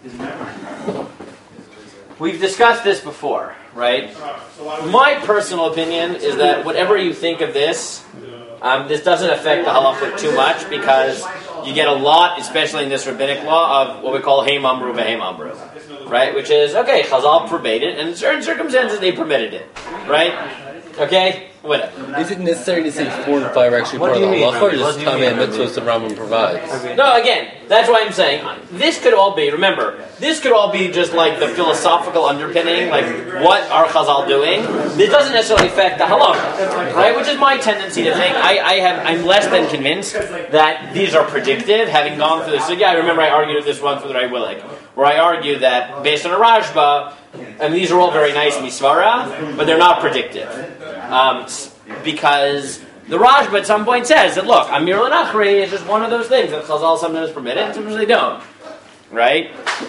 we've discussed this before, right? My personal opinion is that whatever you think of this, this doesn't affect the halacha too much, because you get a lot, especially in this rabbinic law, of what we call Heim Amru v'Heim Amru, right? Which is, okay, Chazal forbade it, and in certain circumstances they permitted it, right? Okay? Whatever. Is it necessary to say 4 and 5 are actually part of the halacha, or just Tamei Mitzvos the Rambam provides? No, again, that's why I'm saying, this could all be, remember, this could all be just like the philosophical underpinning, like, what are Chazal doing? This doesn't necessarily affect the halacha, right? Which is my tendency to think, I'm less than convinced that these are predictive, having gone through this. So yeah, I remember I argued this one for the Rai Willig, where I argued that, based on a Rashba, and these are all very nice misvara, but they're not predictive. Because the Rashba at some point says that, look, Amir L'Nachri is just one of those things that Chazal sometimes permit it and sometimes they don't. Right?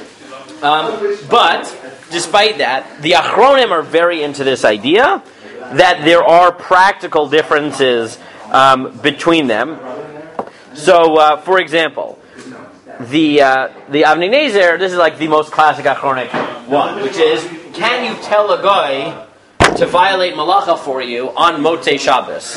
But, despite that, the Achronim are very into this idea that there are practical differences between them. So, for example, the Avnei Nezer, this is like the most classic Achronic one, which is, can you tell a guy to violate malacha for you on Motzei Shabbos?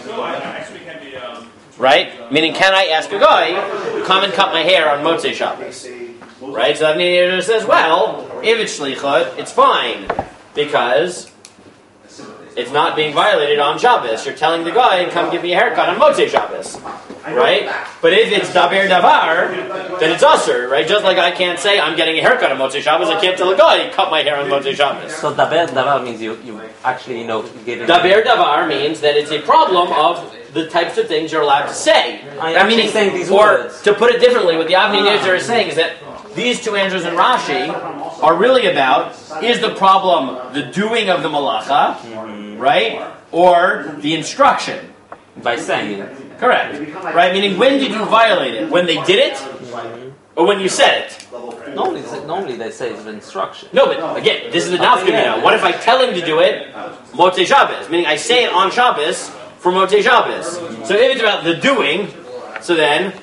Right? Meaning, can I ask a guy, come and cut my hair on Motzei Shabbos? Right? So Avnei Nezer says, well, if it's shlichut, it's fine, because it's not being violated on Shabbos. You're telling the guy, come give me a haircut on Motzei Shabbos. Right? But if it's daber davar, then it's usher, right? Just like I can't say, I'm getting a haircut on Motzei Shabbos, I can't tell a guy, cut my hair on Motzei Shabbos. So daber davar means you actually, giving... Daber davar means that it's a problem of the types of things you're allowed to say. I'm meaning saying these or, words. To put it differently, what the Avnei Nezer is saying is that these two answers in Rashi are really about, is the problem the doing of the malacha, right? Or the instruction? By saying it. Correct. Right? Meaning, when did you violate it? When they did it? Or when you said it? Normally they say it's an instruction. No, but again, this is the nafkamina. What if I tell him to do it Motzei Shabbos? Meaning, I say it on Shabbos for Motzei Shabbos. So if it's about the doing, so then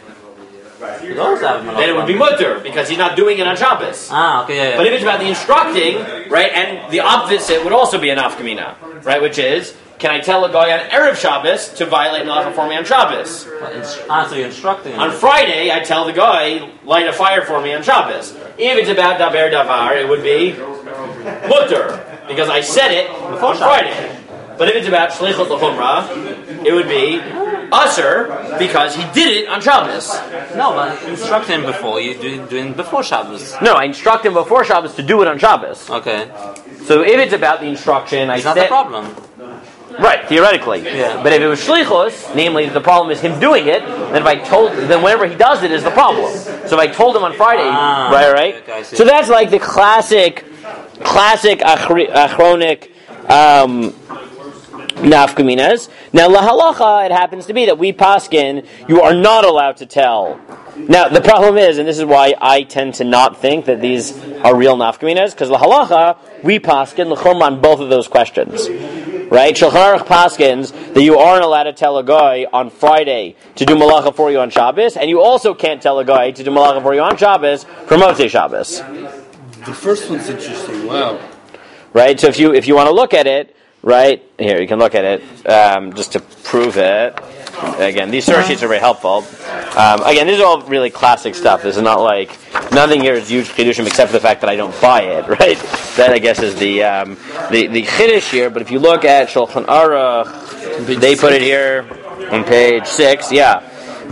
it would be mutter, because he's not doing it on Shabbos. Okay. But if it's about the instructing, right, and the opposite would also be a nafkamina, right, which is, can I tell a guy on Erev Shabbos to violate malacha for me on Shabbos? So you're instructing him. On Friday, I tell the guy, light a fire for me on Shabbos. If it's about daber davar, it would be mutter, because I said it on Friday. But if it's about shlichut l'chumrah, it would be Usher because he did it on Shabbos. No, but instruct him before you do it before Shabbos. No, I instruct him before Shabbos to do it on Shabbos. Okay. So if it's about the instruction, It's not the problem. Right, theoretically. Yeah. But if it was shlichus, namely the problem is him doing it, then whenever he does it is the problem. So if I told him on Friday, right? Okay, So that's like the classic achronic nafkaminas. Now lahalacha, it happens to be that we paskin, you are not allowed to tell. Now the problem is, and this is why I tend to not think that these are real nafkaminas, because lahalacha, we paskin l'chum on both of those questions. Right? Shulchan Aruch paskins that you aren't allowed to tell a guy on Friday to do malacha for you on Shabbos, and you also can't tell a guy to do malacha for you on Shabbos for Motzei Shabbos. The first one's interesting. Wow. Right? So if you want to look at it, right here you can look at it just to prove it. Again, these source sheets are very helpful. Again, these are all really classic stuff. This is not like nothing here is huge chidushim except for the fact that I don't buy it. Right? That I guess is the chiddush here. But if you look at Shulchan Aruch, they put it here on page 6. Yeah,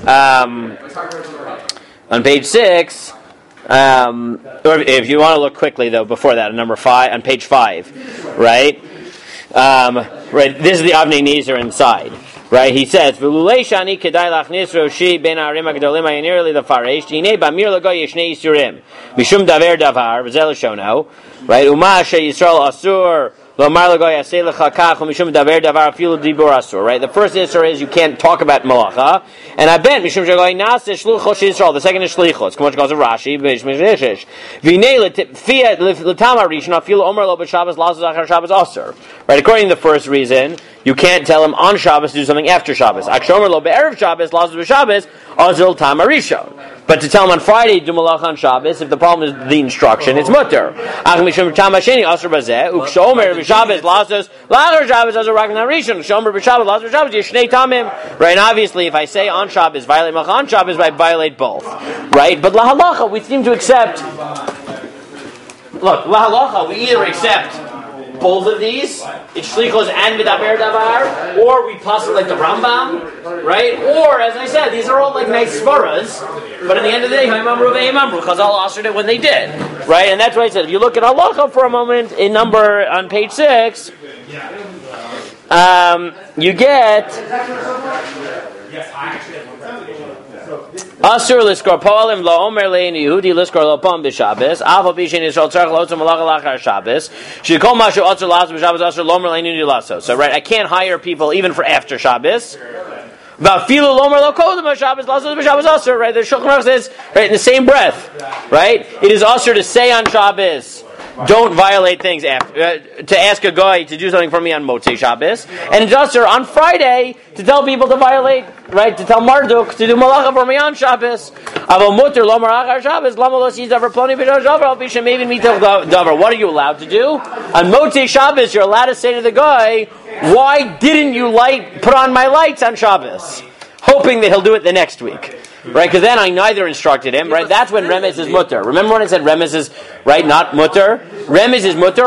on page 6. Or if you want to look quickly though, before that, number 5 on page 5, right? Right. This is the Avnei Nezer inside. Right, he says, "V'lulei shani kedai lachnis roshi ben ha'arim ha'gedolim ha'yanir li lefaresh tinei b'amir lagoy yishnei yisurim mishum daver davar v'zel shono." Right, uma she Yisrael asur lomar lagoy asay lecha kach mishum daver davar afilu dibur asur. Right, the first answer is you can't talk about malacha, and I bet mishum shagoy nase shluchos Yisrael. The second is shlichos. Come on, goes to Rashi b'ishmishishish v'nei letfia l'tama rishon afilu omer lo b'Shabbos lazos achar Shabbos asur. Right, according to the first reason, you can't tell him on Shabbos to do something after Shabbos. Akshomer lo be'erev Shabbos, lazos b'Shabbos, azil tam arishon. But to tell him on Friday do malach on Shabbos, if the problem is the instruction, it's mutter. Ach mishum tam hasheni asur bazeh, ukshomer b'Shabbos, lazos lachar Shabbos, azil rak narishon, shomer b'Shabbos, lazos b'Shabbos, yishnei tamim. Right, and obviously, if I say on Shabbos, violate malach on Shabbos, I violate both. Right, but lahalacha, we seem to accept. Look, lahalacha, we either accept both of these, it's shlichos and midaber davar, or we pass it like the Rambam, right? Or, as I said, these are all like nice svaras, but at the end of the day, Haimamru ve'imamru, Chazal answered it when they did, right? And that's why I said, if you look at halacha for a moment, in number, on page 6, you get Asur liskor po'alim lo omer lein Yehudi liskor lo pom b'Shabbos Aval b'shin Yisrael tzarech lo otzim malacha lachar Shabbos Shekol mashu otzir lazo b'Shabbos Asur lo omer lein Yehudi laso. So right, I can't hire people even for after Shabbos. V'afilu lo omer lo kodem b'Shabbos lazo b'Shabbos Asur. Right, the Shulchan Aruch says right in the same breath. Right, it is Asur to say on Shabbos, don't violate things after, to ask a guy to do something for me on Motzei Shabbos, and it's Asur on Friday to tell people to violate, right? To tell Marduk to do malacha for me on Shabbos. Aval mutter lo marachar Shabbos lama lo sees davar ploni b'shor davar al pishem mevin mitov davar. What are you allowed to do on Motzei Shabbos? You're allowed to say to the guy, "Why didn't you put on my lights on Shabbos?" Hoping that he'll do it the next week. Right, because then I neither instructed him, right? That's when remez is mutter. Remember when I said remez is, right, not mutter? Remez is mutter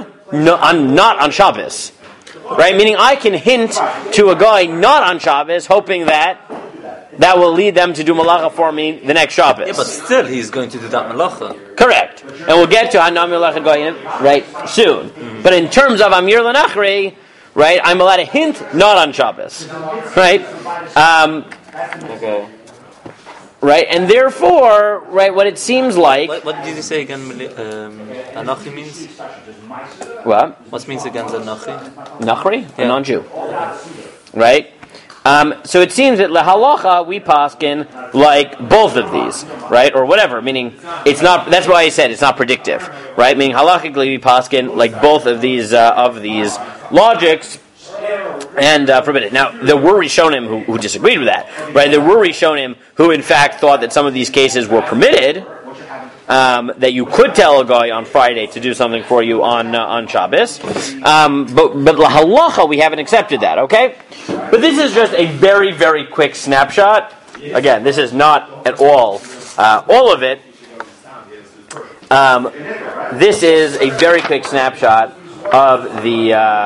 not on Shabbos. Right, meaning I can hint to a guy not on Shabbos, hoping that will lead them to do malacha for me the next Shabbos. Yeah, but still he's going to do that malacha. Correct. And we'll get to Hanam Yolach Goyim, right, soon. Mm-hmm. But in terms of Amir Lanachri, right, I'm allowed to hint not on Shabbos. Right? Okay. Right, and therefore, right, what it seems like... What did you say again, Anachi means? What? What means again, Anachi? Nachri? Yeah. A non-Jew. Right? So it seems that lehalacha, we paskin like both of these, right? Or whatever, meaning it's not, that's why I said it's not predictive, right? Meaning halachically we paskin like both of these logics, and forbid it. Now, there were Rishonim who disagreed with that, right? There were Rishonim who, in fact, thought that some of these cases were permitted, that you could tell a guy on Friday to do something for you on Shabbos, but halacha we haven't accepted that. Okay, but this is just a very very quick snapshot. Again, this is not at all of it. This is a very quick snapshot of the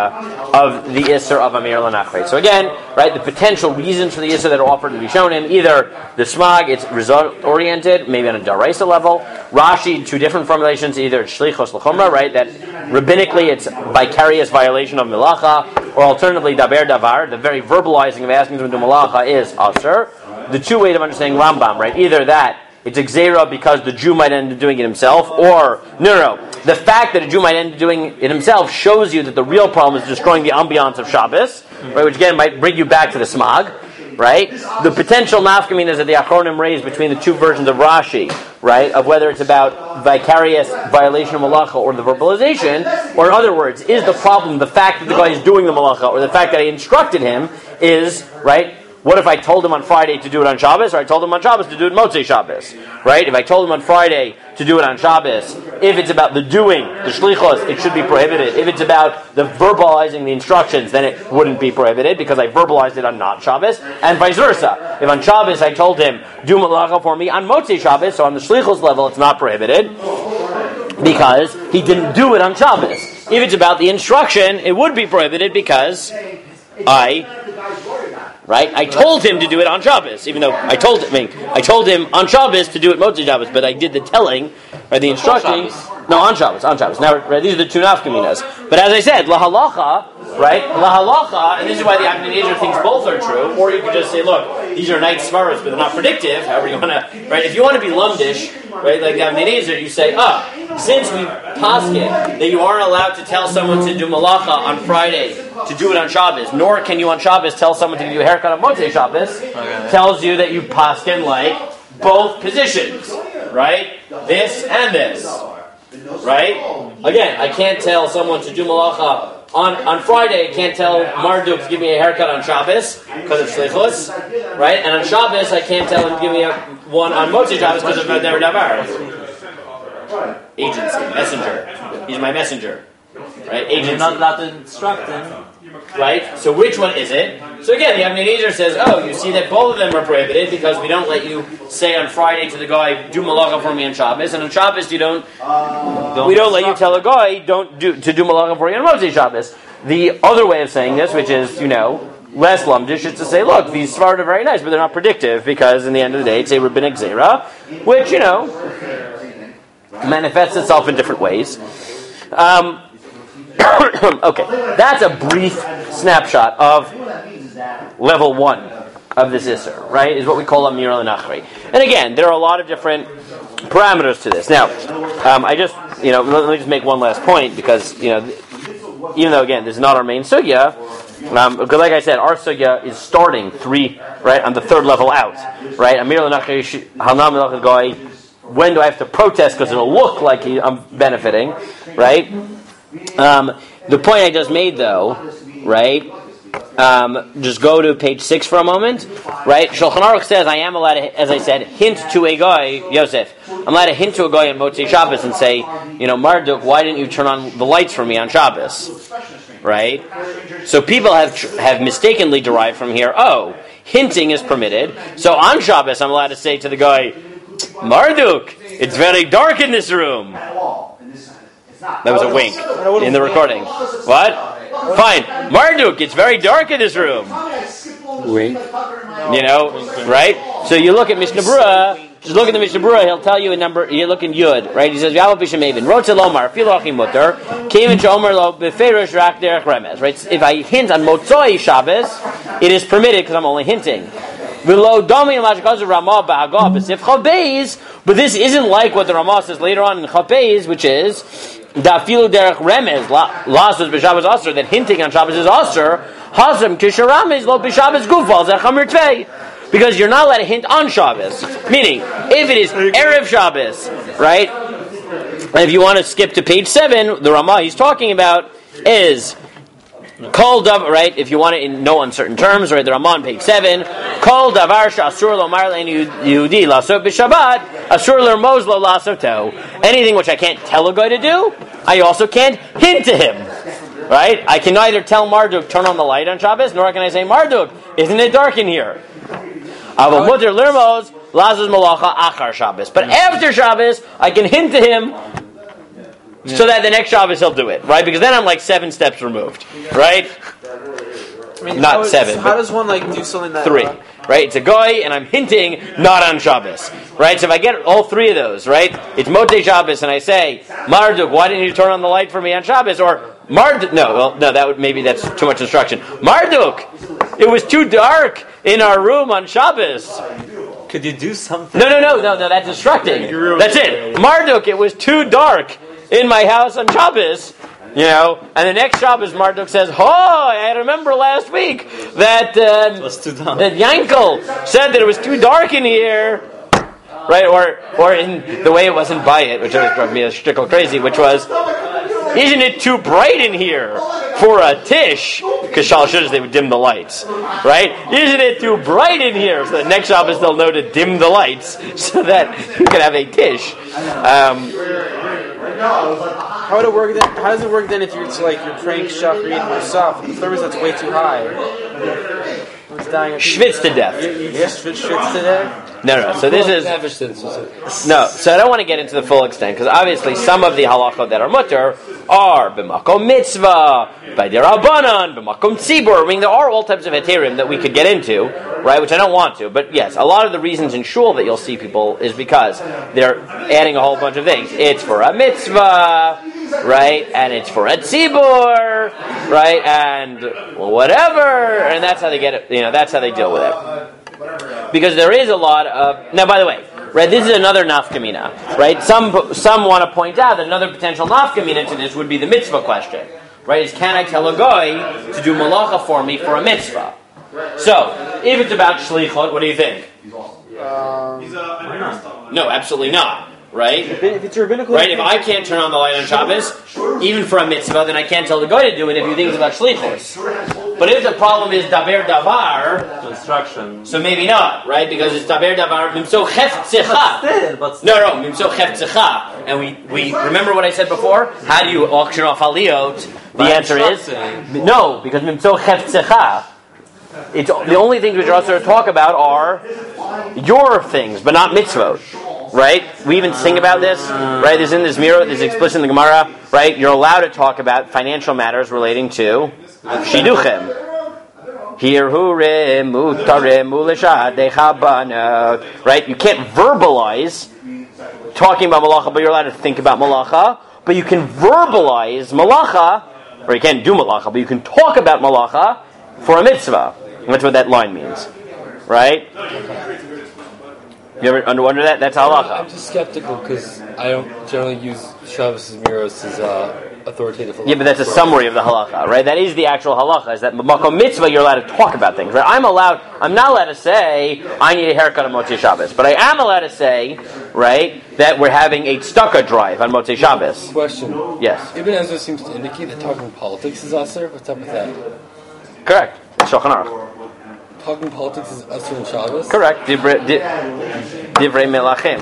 Isser of Amir Lanachri. So again, right, the potential reasons for the Isser that are offered to be shown in either the Smag, it's result oriented, maybe on a Daraisa level. Rashi, two different formulations, either it's Shlichos L'chumra, right, that rabbinically it's vicarious violation of Melacha, or alternatively Daber Davar, the very verbalizing of asking them to do Melacha is Asr. The two ways of understanding Rambam, right, either that it's a Gzeira because the Jew might end up doing it himself, or, no. The fact that a Jew might end up doing it himself shows you that the real problem is destroying the ambiance of Shabbos, right, which again might bring you back to the Smag, right? The potential nafkaminas that the Achronim raised between the two versions of Rashi, right, of whether it's about vicarious violation of Malacha or the verbalization, or in other words, is the problem the fact that the guy is doing the Malacha, or the fact that I instructed him is, right, what if I told him on Friday to do it on Shabbos, or I told him on Shabbos to do it Motzei Shabbos? Right? If I told him on Friday to do it on Shabbos, if it's about the doing, the shlichos, it should be prohibited. If it's about the verbalizing the instructions, then it wouldn't be prohibited because I verbalized it on not Shabbos, and vice versa. If on Shabbos I told him, do Malacha for me on Motzei Shabbos, so on the shlichos level it's not prohibited because he didn't do it on Shabbos. If it's about the instruction, it would be prohibited because I told him to do it on Shabbos, even though I told him on Shabbos to do it Motzei Shabbos, but I did the telling, or the instructing. No, on Shabbos. Now, right, these are the two nafkaminas. But as I said, lahalacha, right? Lahalacha, and this is why the Avnei Nezer thinks both are true. Or you could just say, look, these are nice svaras, but they're not predictive. However you want to, right? If you want to be lumdish, right, like the Avnei Nezer, you say, since we paskin that you aren't allowed to tell someone to do malacha on Friday to do it on Shabbos, nor can you on Shabbos tell someone to do a haircut on Motzei Shabbos, tells you that you paskin like both positions, right? This and this. Right? Again, I can't tell someone to do malacha on Friday. I can't tell Marduk to give me a haircut on Shabbos because of shlichus, right? And on Shabbos, I can't tell him to give me one on Motzei Shabbos because of Davar Davar. Agency, messenger. He's my messenger, right? Agency. You're not allowed to instruct him. Right? So which one is it? So again, the Avnei Nezer says, you see that both of them are prohibited because we don't let you say on Friday to the guy, do malacha for me on Shabbos, and on Shabbos we don't let you tell a guy to do malacha for you on Motzei Shabbos. The other way of saying this, which is, less lumdish, is to say, look, these svarot are very nice, but they're not predictive because in the end of the day it's a rabbinic zera, which, manifests itself in different ways. Okay, that's a brief snapshot of level 1 of this Isser, right? Is what we call Amir Lanachri. And again, there are a lot of different parameters to this. Now, I just, let me just make one last point because, even though again this is not our main sugya, because like I said, our sugya is starting 3, right, on the 3rd level out, right? Amir Lanachri, Hanam Melachad Goy. When do I have to protest because it'll look like I'm benefiting, right? The point I just made, though, right? Just go to page 6 for a moment, right? Shulchan Aruch says I am allowed to, as I said, hint to a guy, Yosef. I'm allowed to hint to a guy on Motzei Shabbos and say, Marduk, why didn't you turn on the lights for me on Shabbos? Right? So people have mistakenly derived from here, hinting is permitted. So on Shabbos, I'm allowed to say to the guy, Marduk, it's very dark in this room. That was a wink in the recording. What? Fine. Marduk, it's very dark in this room. Wink. Right? So you look at Mishnah Berurah, just look at the Mishnah Berurah, he'll tell you a number, you look in Yud, right? He says, Ya'alav B'Shem Even, Rotze Lomar, Filochi Mutter, Kevin Shomer Lo, Beferish Rak Derech Remez, right? If I hint on Motzoi Shabbos, it is permitted because I'm only hinting. But this isn't like what the Ramah says later on in Chapez, which is Dafilu derech remez lasos b'Shabbos aser, that hinting on Shabbos is aser. Hasam kisharamez lo b'Shabbos gufal zechamir tvei, because you're not allowed to hint on Shabbos. Meaning, if it is erev Shabbos, right? And if you want to skip to page 7, the Ramah he's talking about is Kol davar, right? If you want it in no uncertain terms, right? The Ramah on page 7. Kol davar she'asur lomar le'en Yehudi lasot b'Shabbat, asur l'rmoz lo lasoto. Anything which I can't tell a guy to do, I also can't hint to him. Right? I can neither tell Marduk, turn on the light on Shabbos, nor can I say, Marduk, isn't it dark in here? Avol muter l'rmoz lazos malacha achar Shabbos. But after Shabbos, I can hint to him so that the next Shabbos he'll do it, right? Because then I'm like 7 steps removed, right? I mean, Not 7. How does one do something that 3, right? It's a goy, and I'm hinting not on Shabbos, right? So if I get all 3 of those, right? It's Motzei Shabbos, and I say, Marduk, why didn't you turn on the light for me on Shabbos? Or Marduk, no, that's too much instruction. Marduk, it was too dark in our room on Shabbos. Could you do something? No, that's instructing. That's it. Marduk, it was too dark in my house on Shabbos. And the next Shabbos, Marduk says, I remember last week that that Yankel said that it was too dark in here, right? Or in the way it wasn't by it, which drove me a shtickle crazy, which was, isn't it too bright in here for a tish? Because Shal Shudas, they would dim the lights, right? Isn't it too bright in here? So the next Shabbos they'll know to dim the lights so that you can have a tish. How would it work then? How does it work then if you're praying Shachrit and Musaf? The thermos that's way too high. It's dying. Schwitz to death. You just schwitz to death? No. So this is no. So I don't want to get into the full extent because obviously some of the halachot that are mutter are b'makom mitzvah, by derabanan, b'makom tzibur. I mean, there are all types of heterim that we could get into, right? Which I don't want to, but yes, a lot of the reasons in shul that you'll see people is because they're adding a whole bunch of things. It's for a mitzvah, right? And it's for a tzibur, right? And whatever, and that's how they get it. That's how they deal with it. Because there is a lot of... Now, by the way, right, this is another nafkamina, right? Some want to point out that another potential nafkamina to this would be the mitzvah question, right? Is can I tell a guy to do malacha for me for a mitzvah? So, if it's about shlichot, what do you think? No, absolutely not. Right? If it's rabbinical, right? If I can't turn on the light on Shabbos, even for a mitzvah, then I can't tell the guy to do it if you think it's about shlichos. But if the problem is daber davar, instruction, so maybe not, right? Because it's daber davar mimso cheftzecha. No, mimso cheftzecha. And we remember what I said before. How do you auction off aliyot? The answer is no, because mimso cheftzecha. It's the only things which are also to talk about are your things, but not mitzvot. Right? We even sing about this, right? There's in this mirror, there's explicit in the Gemara, right? You're allowed to talk about financial matters relating to shiduchim. Right? You can't verbalize talking about malacha, but you're allowed to think about malacha. But you can verbalize malacha, or you can't do malacha, but you can talk about malacha for a mitzvah. And that's what that line means. Right? You ever wonder that? That's halacha. I'm just skeptical because I don't generally use Shabbos and Miros as authoritative halacha. Yeah, but that's a summary of the halacha, right? That is the actual halacha, is that makom mitzvah you're allowed to talk about things, right? I'm not allowed to say, I need a haircut on Motzei Shabbos, but I am allowed to say, right, that we're having a tzedakah drive on Motzei Shabbos. Question. Yes. Ibn Ezra seems to indicate that talking politics is asur. What's up with that? Correct. It's Shulchan Aruch. Talking politics is asur in Shabbos? Correct. Divrei melachim.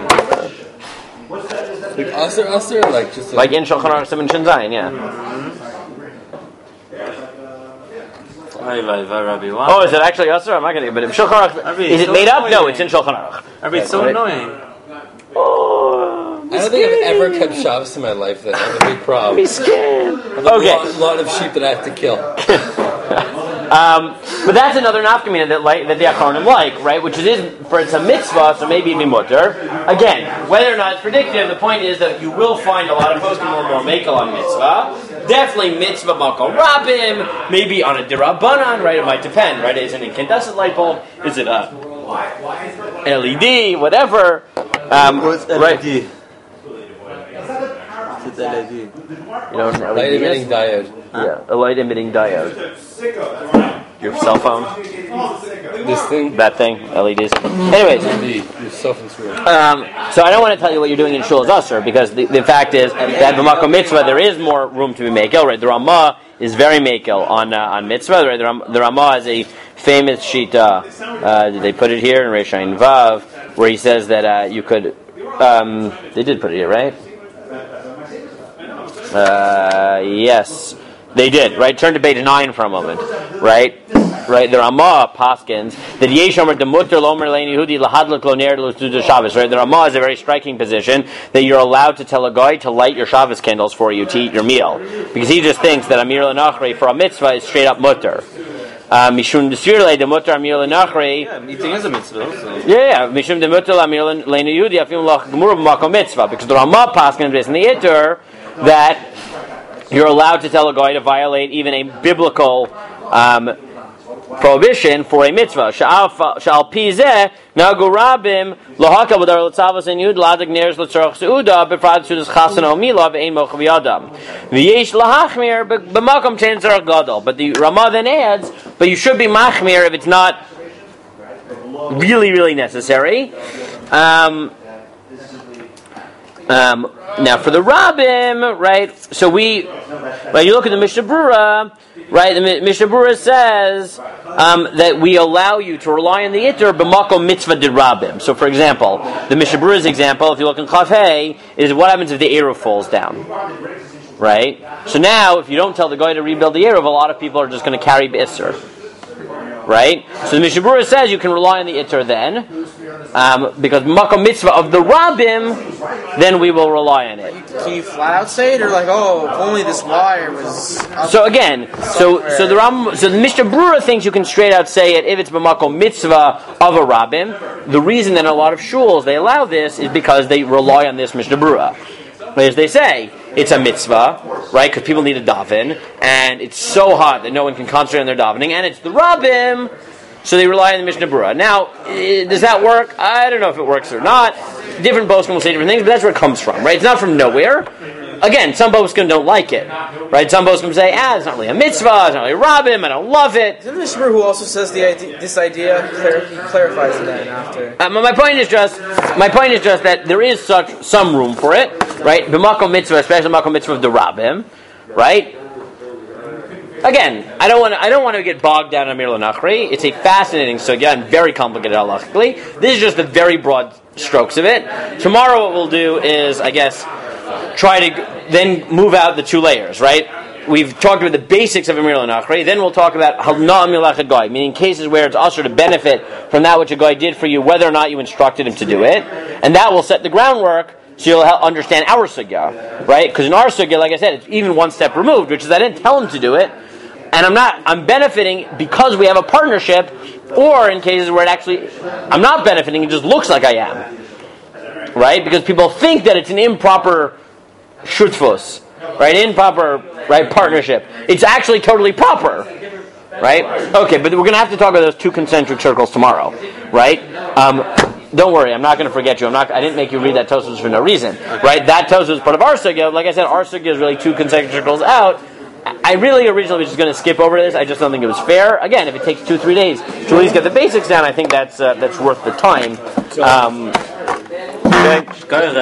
Like asur, like just like in Shulchan Aruch Siman Shin Zayin, yeah. Oh, is it actually asur? I'm not getting it. But if Shulchan Aruch, is it made up? No, it's in Shulchan Aruch. It's so annoying. Oh, I don't think I've ever kept Shabbos in my life. That's a big problem. Be scared. Okay. A lot of sheep that I have to kill. But that's another nafkamina that the Achronim like, right? Which it is, for it's a mitzvah, so maybe it'd be mutter. Again, whether or not it's predictive, the point is that you will find a lot of poskim who are more makel on mitzvah. Definitely mitzvah makom rabim, maybe on a dirabanan, right? It might depend, right? Is it an incandescent light bulb? Is it a LED? Whatever. What's LED? Right? It's LED. You know what an LED Light emitting diode. Yeah, a light emitting diode. Your cell phone? This thing? That thing? LEDs? Anyways. Your cell phone's weird. So I don't want to tell you what you're doing in Shul Zasser, because the fact is that b'makom mitzvah there is more room to be makel. Right? The Ramah is very makel on mitzvah. Right? The Ramah is a famous shita. Did they put it here in Reish Ayin Vav, where he says that you could. They did put it here, right? Yes, they did. Right. Turn to page 9 for a moment. Right. right? The Ramah paskins that Yeshomer the Mutter Lomer Lein Yehudi Lahadlik Lo Ner Lo Suda Shabbos, right? The Ramah is a very striking position that you're allowed to tell a guy to light your Shabbos candles for you to eat your meal, because he just thinks that Amir Lenachri for a mitzvah is straight up mutter. Mishum desirle the mutter Amir Lenachri. Yeah, eating is a mitzvah. Also. Yeah. Mishum the mutter Amir Lein Yehudi Afim Lach Gemur B'Makom Mitzvah, because the Ramah paskins is in the Yitter that you're allowed to tell a guy to violate even a biblical prohibition for a mitzvah. Sha'al pizeh nagu rabim lohaka b'dar l'tzavos en yud ladig neres l'tzorach seuda b'frad sudas chasan o mila v'ein mochav yadam v'yesh lahachmir b'makom ten tzorach gadol. But the Ramah then adds, but you should be machmir if it's not really, really necessary. Now for the Rabbim, right? So when you look at the Mishnah Berurah, right? The Mishnah Berurah says that we allow you to rely on the Itter b'makom mitzvah did Rabbim. So for example, the Mishnah Berurah's example, if you look in Chaf Hey, is what happens if the Eruv falls down, right? So now, if you don't tell the guy to rebuild the Eruv, a lot of people are just going to carry B'Isser. Right? So the Mishnah Berurah says you can rely on the Itter then, because Makom Mitzvah of the Rabbim, then we will rely on it. Can you flat out say it, or like, oh, if only this wire was... So again, so the Mishnah Berurah thinks you can straight out say it if it's Makom Mitzvah of a Rabbim. The reason that in a lot of shuls they allow this is because they rely on this Mishnah Berurah. As they say, it's a mitzvah, right? Because people need to daven, and it's so hot that no one can concentrate on their davening, and it's the Rabbim, so they rely on the Mishnah Berurah. Now, does that work? I don't know if it works or not. Different poskim will say different things, but that's where it comes from, right? It's not from nowhere. Again, some poskim don't like it, right? Some poskim say, it's not really a mitzvah, it's not really a Rabbim, I don't love it. Isn't this who also says this idea? He clarifies it then after. My point is just that there is some room for it, right? B'makom mitzvah, especially makom mitzvah of the Rabbim, right? Again, I don't want to get bogged down on Amir Lenachri. It's a fascinating sugya and very complicated halachically. This is just the very broad strokes of it. Tomorrow, what we'll do is, I guess, try to then move out the two layers, right? We've talked about the basics of Amir Lenachri. Then we'll talk about Halna Amir Lachad Goy, meaning cases where it's usher to benefit from that which a guy did for you, whether or not you instructed him to do it, and that will set the groundwork. So you'll understand our sugya, right? Because in our sugya, like I said, it's even one step removed, which is I didn't tell him to do it, and I'm benefiting because we have a partnership, or in cases where I'm not benefiting, it just looks like I am, right? Because people think that it's an improper shutfus, right? Improper, right, partnership. It's actually totally proper, right? Okay, but we're going to have to talk about those two concentric circles tomorrow, right? Don't worry, I'm not going to forget you. I didn't make you read that Tosfos for no reason, right? That Tosfos is part of our sugya. Like I said, our sugya is really two concentric circles out. I really originally was just going to skip over this. I just don't think it was fair. Again, if it takes 2-3 days to at least get the basics down, I think that's worth the time. Okay.